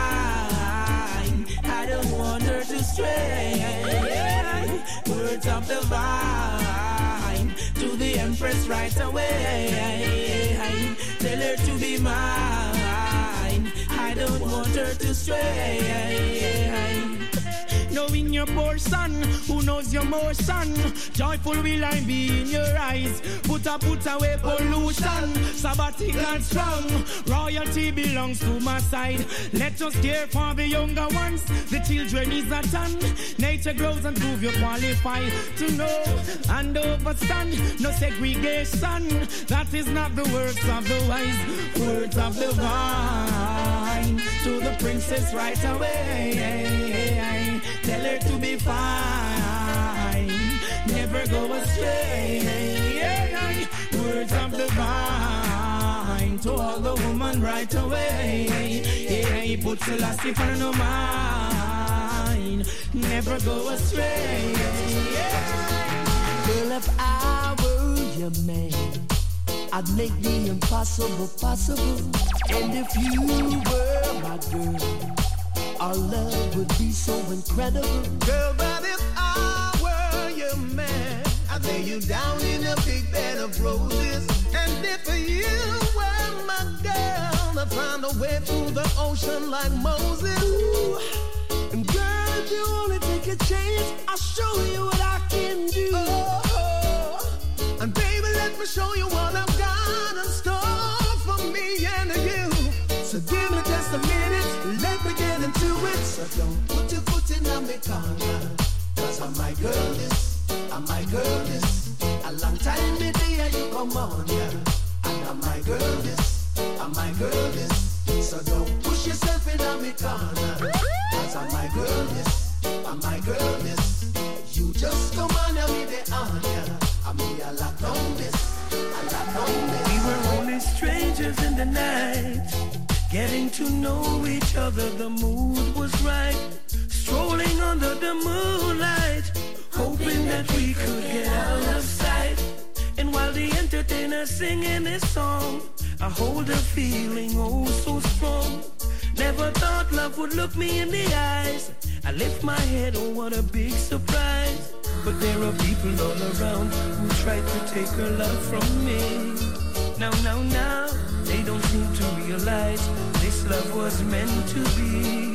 I don't want her to stray. Words of divine to the Empress right away. Tell her to be mine. I don't want her to stray. Knowing your poor son, who knows your more son. Joyful will I be in your eyes. Put a put away pollution. Sabbatic and strong. Royalty belongs to my side. Let us care for the younger ones. The children is a ton. Nature grows and prove you qualify to know and overstand. No segregation. That is not the words of the wise. Words of the vine. To the princess right away. Tell her to be fine, never go astray. Words of the vine to all the woman right away. Yeah, put Selassie for no mind, never go astray. Well, if I were your man, I'd make the impossible possible. And if you were my girl, our love would be so incredible. Girl, but if I were your man, I'd lay you down in a big bed of roses. And if you were my girl, I'd find a way through the ocean like Moses. Ooh. And girl, if you only take a chance, I'll show you what I can do. Oh, oh. And baby, let me show you what I've got in store for me and you. So give me just a minute, let me get into it. So don't put your foot in on me corner, cause I'm my girl this, I'm my girl this. A long time me there you come on, yeah. And I'm my girl this, I'm my girl this. So don't push yourself in on me corner, cause I'm my girl this, I'm my girl this. You just come on and me the honor, I mean I lock down this, I lock down this. We were only strangers in the night, getting to know each other, the mood was right. Strolling under the moonlight, hoping that we could get out of sight. And while the entertainer singing his song, I hold a feeling oh so strong. Never thought love would look me in the eyes. I lift my head, oh what a big surprise. But there are people all around who try to take her love from me. Now, now, now, they don't seem to realize this love was meant to be.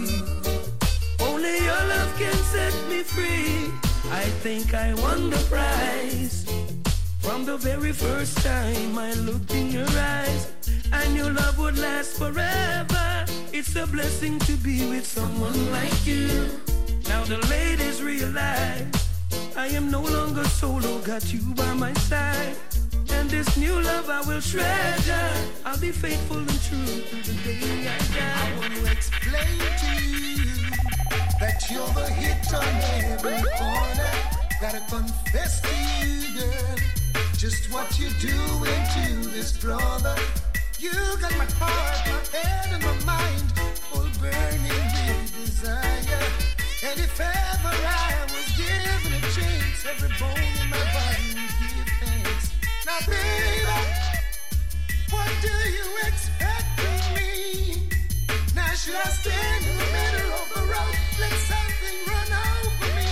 Only your love can set me free. I think I won the prize. From the very first time I looked in your eyes, I knew love would last forever. It's a blessing to be with someone like you. Now the ladies realize I am no longer solo, got you by my side. And this new love I will treasure. I'll be faithful and true to the day I die. I want to explain to you that you're the hit on every corner. Gotta confess to you, girl, just what you're doing to this brother. You got my heart, my head, and my mind all burning with desire. And if ever I was given a chance, every bone in my body would give thanks. Now, baby, what do you expect of me? Now, should I stand in the middle of the road, let something run over me?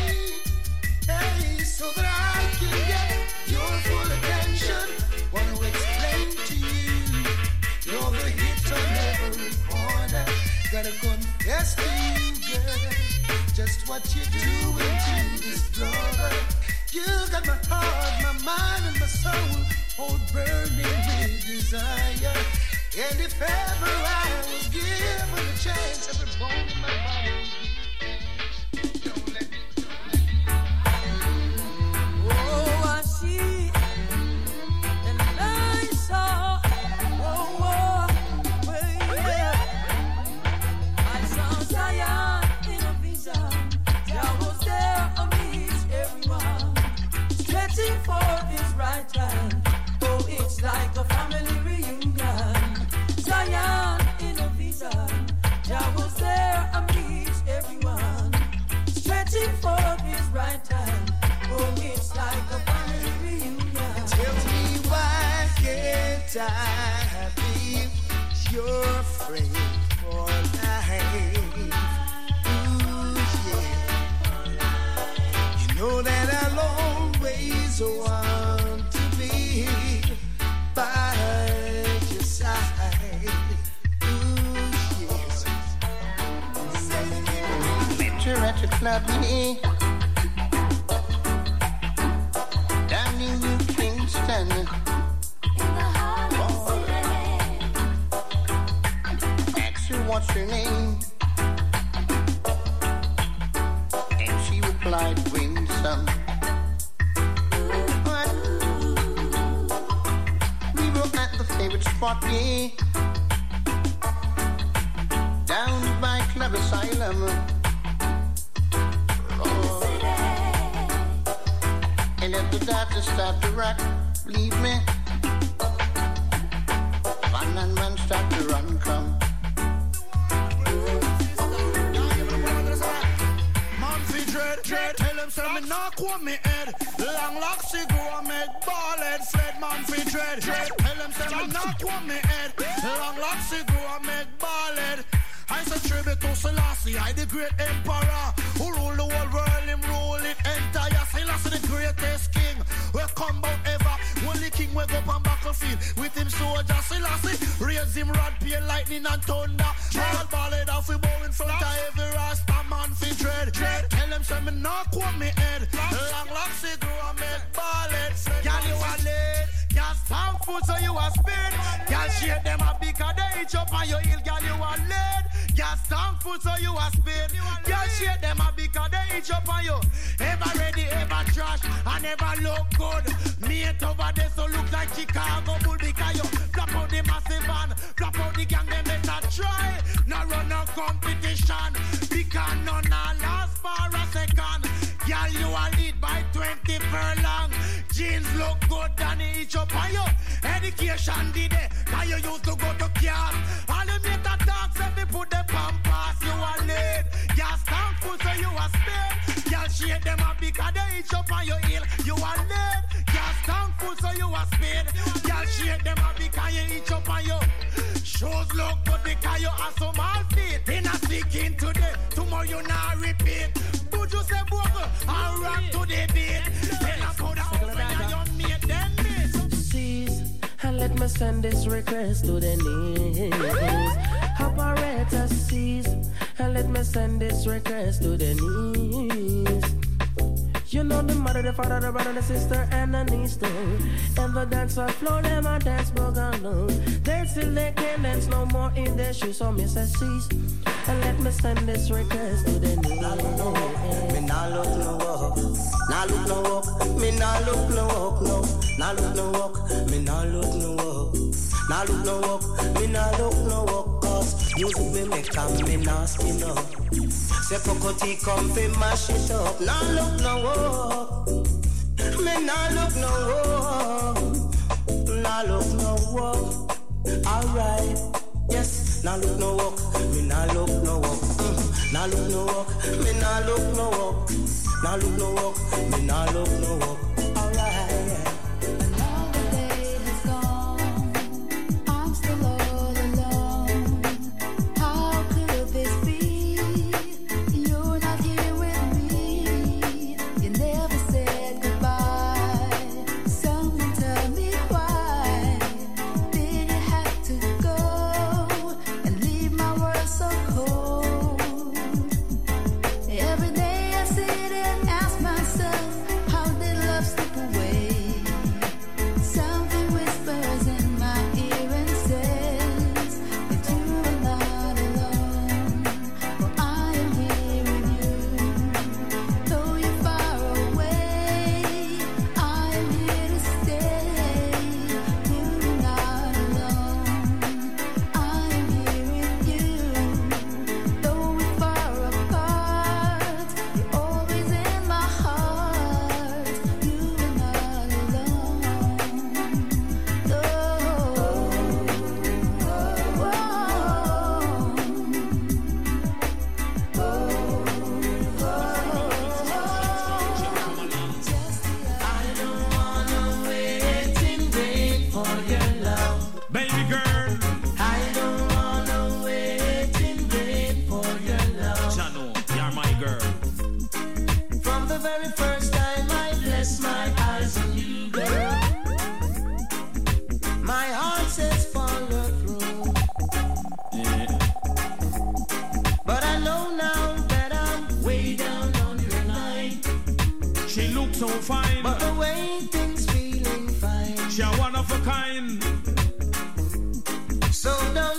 Hey, so that I can get your full attention. Want to explain to you, you're the hit on every corner. Gotta confess to you, girl, just what you're doing to this brother. You got my heart, my mind, and my soul all burning with desire. And if ever I was given a chance, every bone in my body would be. Don't let me go. Oh, I see and I saw. Oh, oh, well, yeah. I saw Zion in a vision. Jah was there amidst everyone, stretching forth his right hand. Oh, it's like a family reunion. Zion in a vision. Jah was there amidst everyone, stretching forth his right hand. Oh, it's like a family reunion. Tell me why can't I be your friend for life? Ooh, yeah. You know that I'll always want to be at the club, me. Down in New Kingston. Ask her what's her name. And she replied, Winsome. We were at the favorite spot, yeah. Down by Club Asylum. Oh. And at the doctor start to rock, believe me. One and one start to run, come. Man fi dread, dread. Tell them say me knock on me head. Long locks she grow make ball head. Fred man fi dread, dread. Tell them say me knock on me head. Long locks she grow make ball head. I say tribute to Selassie, I the great emperor who rule the whole world, him rule it entire. Selassie the greatest king, we come out ever. Only king we go on battlefield with him soldier. Selassie raise him rod, pay lightning and thunder. All ballad off we bow in front of every rasta man fi dread, dread. Tell them say me knock on me head. Long locks he grow and make ballad. Girl you a lead, girl stand food so you a spin. Girl shade them a big and they itch up on your heel. Girl you a lead. Girl stand food so you a spin. Girl shade them a big and they itch up on you. Ever ready, ever trash, and never look good. Me it over there so look like Chicago Bull because you flap out the massive van, flap out the gang, them better try. Now run no competition because none are last for a second. Girl you a lead by twenty furlong. Jeans look good and it itch up on you. Education did it, cause you used to go to class. All the meter talks and me put the pampas. You a lead, girl stand full so you a spin. Girl shade them a big and they itch up on your heel. You a lead, girl stand full so you a spin. Girl shade them a big and you itch up on you. Shoes look good because you have some all feet. In a sticking today, tomorrow you not repeat. Would you say bogle and rock to the beat? Then I put out and you mate them miss. Cease and let me send this request to the knees. Operator cease and let me send this request to the knees. You know the mother, the father, the brother, the sister, and the niece too. Ever dance or floor, them a dance bugalo. They still they can't dance no more in their shoes, so me say cease and let me send this request to the knees. Me nah look no walk, nah look no walk. Me nah look no walk, no. Nah look no walk, me nah look no walk. Nah look no walk, me nah look no walk. Cause music me make and me nasty no. Say Pocotee come fi mash it up. Nah look no walk, me nah look no walk. Nah look no walk. Alright, yes. Nah look no walk, me nah look no walk. Mm. Nah look no walk, me nah look no walk. Nah look no walk, me nah look no walk. Alright, yeah. Every day I sit and ask myself, how did love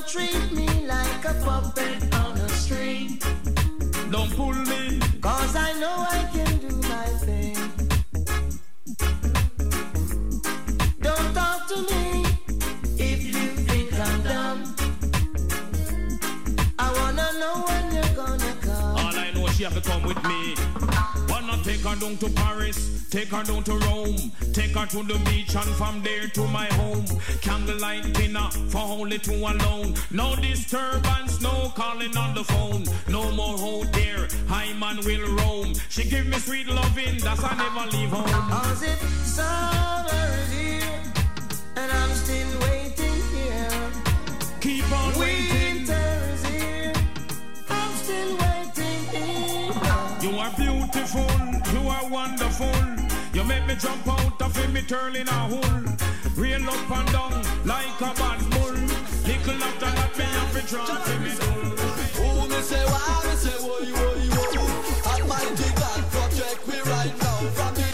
Don't treat me like a puppet on a string. Don't pull me, cause I know I can do my thing. Don't talk to me if you think I'm dumb. I wanna know when you're gonna come. all I know she have to come with me. Wanna take her down to Paris, take her down to Rome, take her to the beach and from there to my home. Candlelight dinner for only two alone. No disturbance, no calling on the phone. No more out there, high man will roam. She give me sweet loving, that's I never leave home. Cause if summer is here and I'm still waiting here, keep on waiting. Winter is here, I'm still waiting here. You are beautiful, you are wonderful. You make me jump out of me turning a hole. Rail up and down like a bad bull. Little after that me have to drop in me dull. Oh, me say why, me say woy, woy, woy. Almighty God protect me right now from the...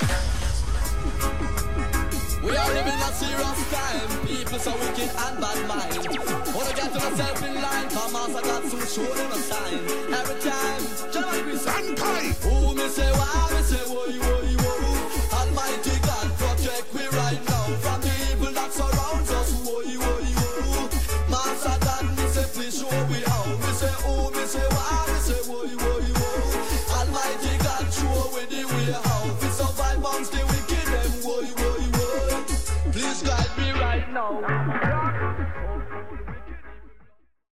We are living a serious time. People so wicked and bad mind. Wanna get to myself in line, come on, I got some show them a sign. Every time, John Chris and Kai. Oh, me say why, me say woy, woy, woy. Almighty God protect me right now from the evil that surrounds us. Woy, woy, woy. Master God, me say please show me how. Me say oh, me say why, me say woy, woy, woy. Almighty God show me the way how. We survive amongst the wicked them. Woy, woy, woy. Please guide me right now.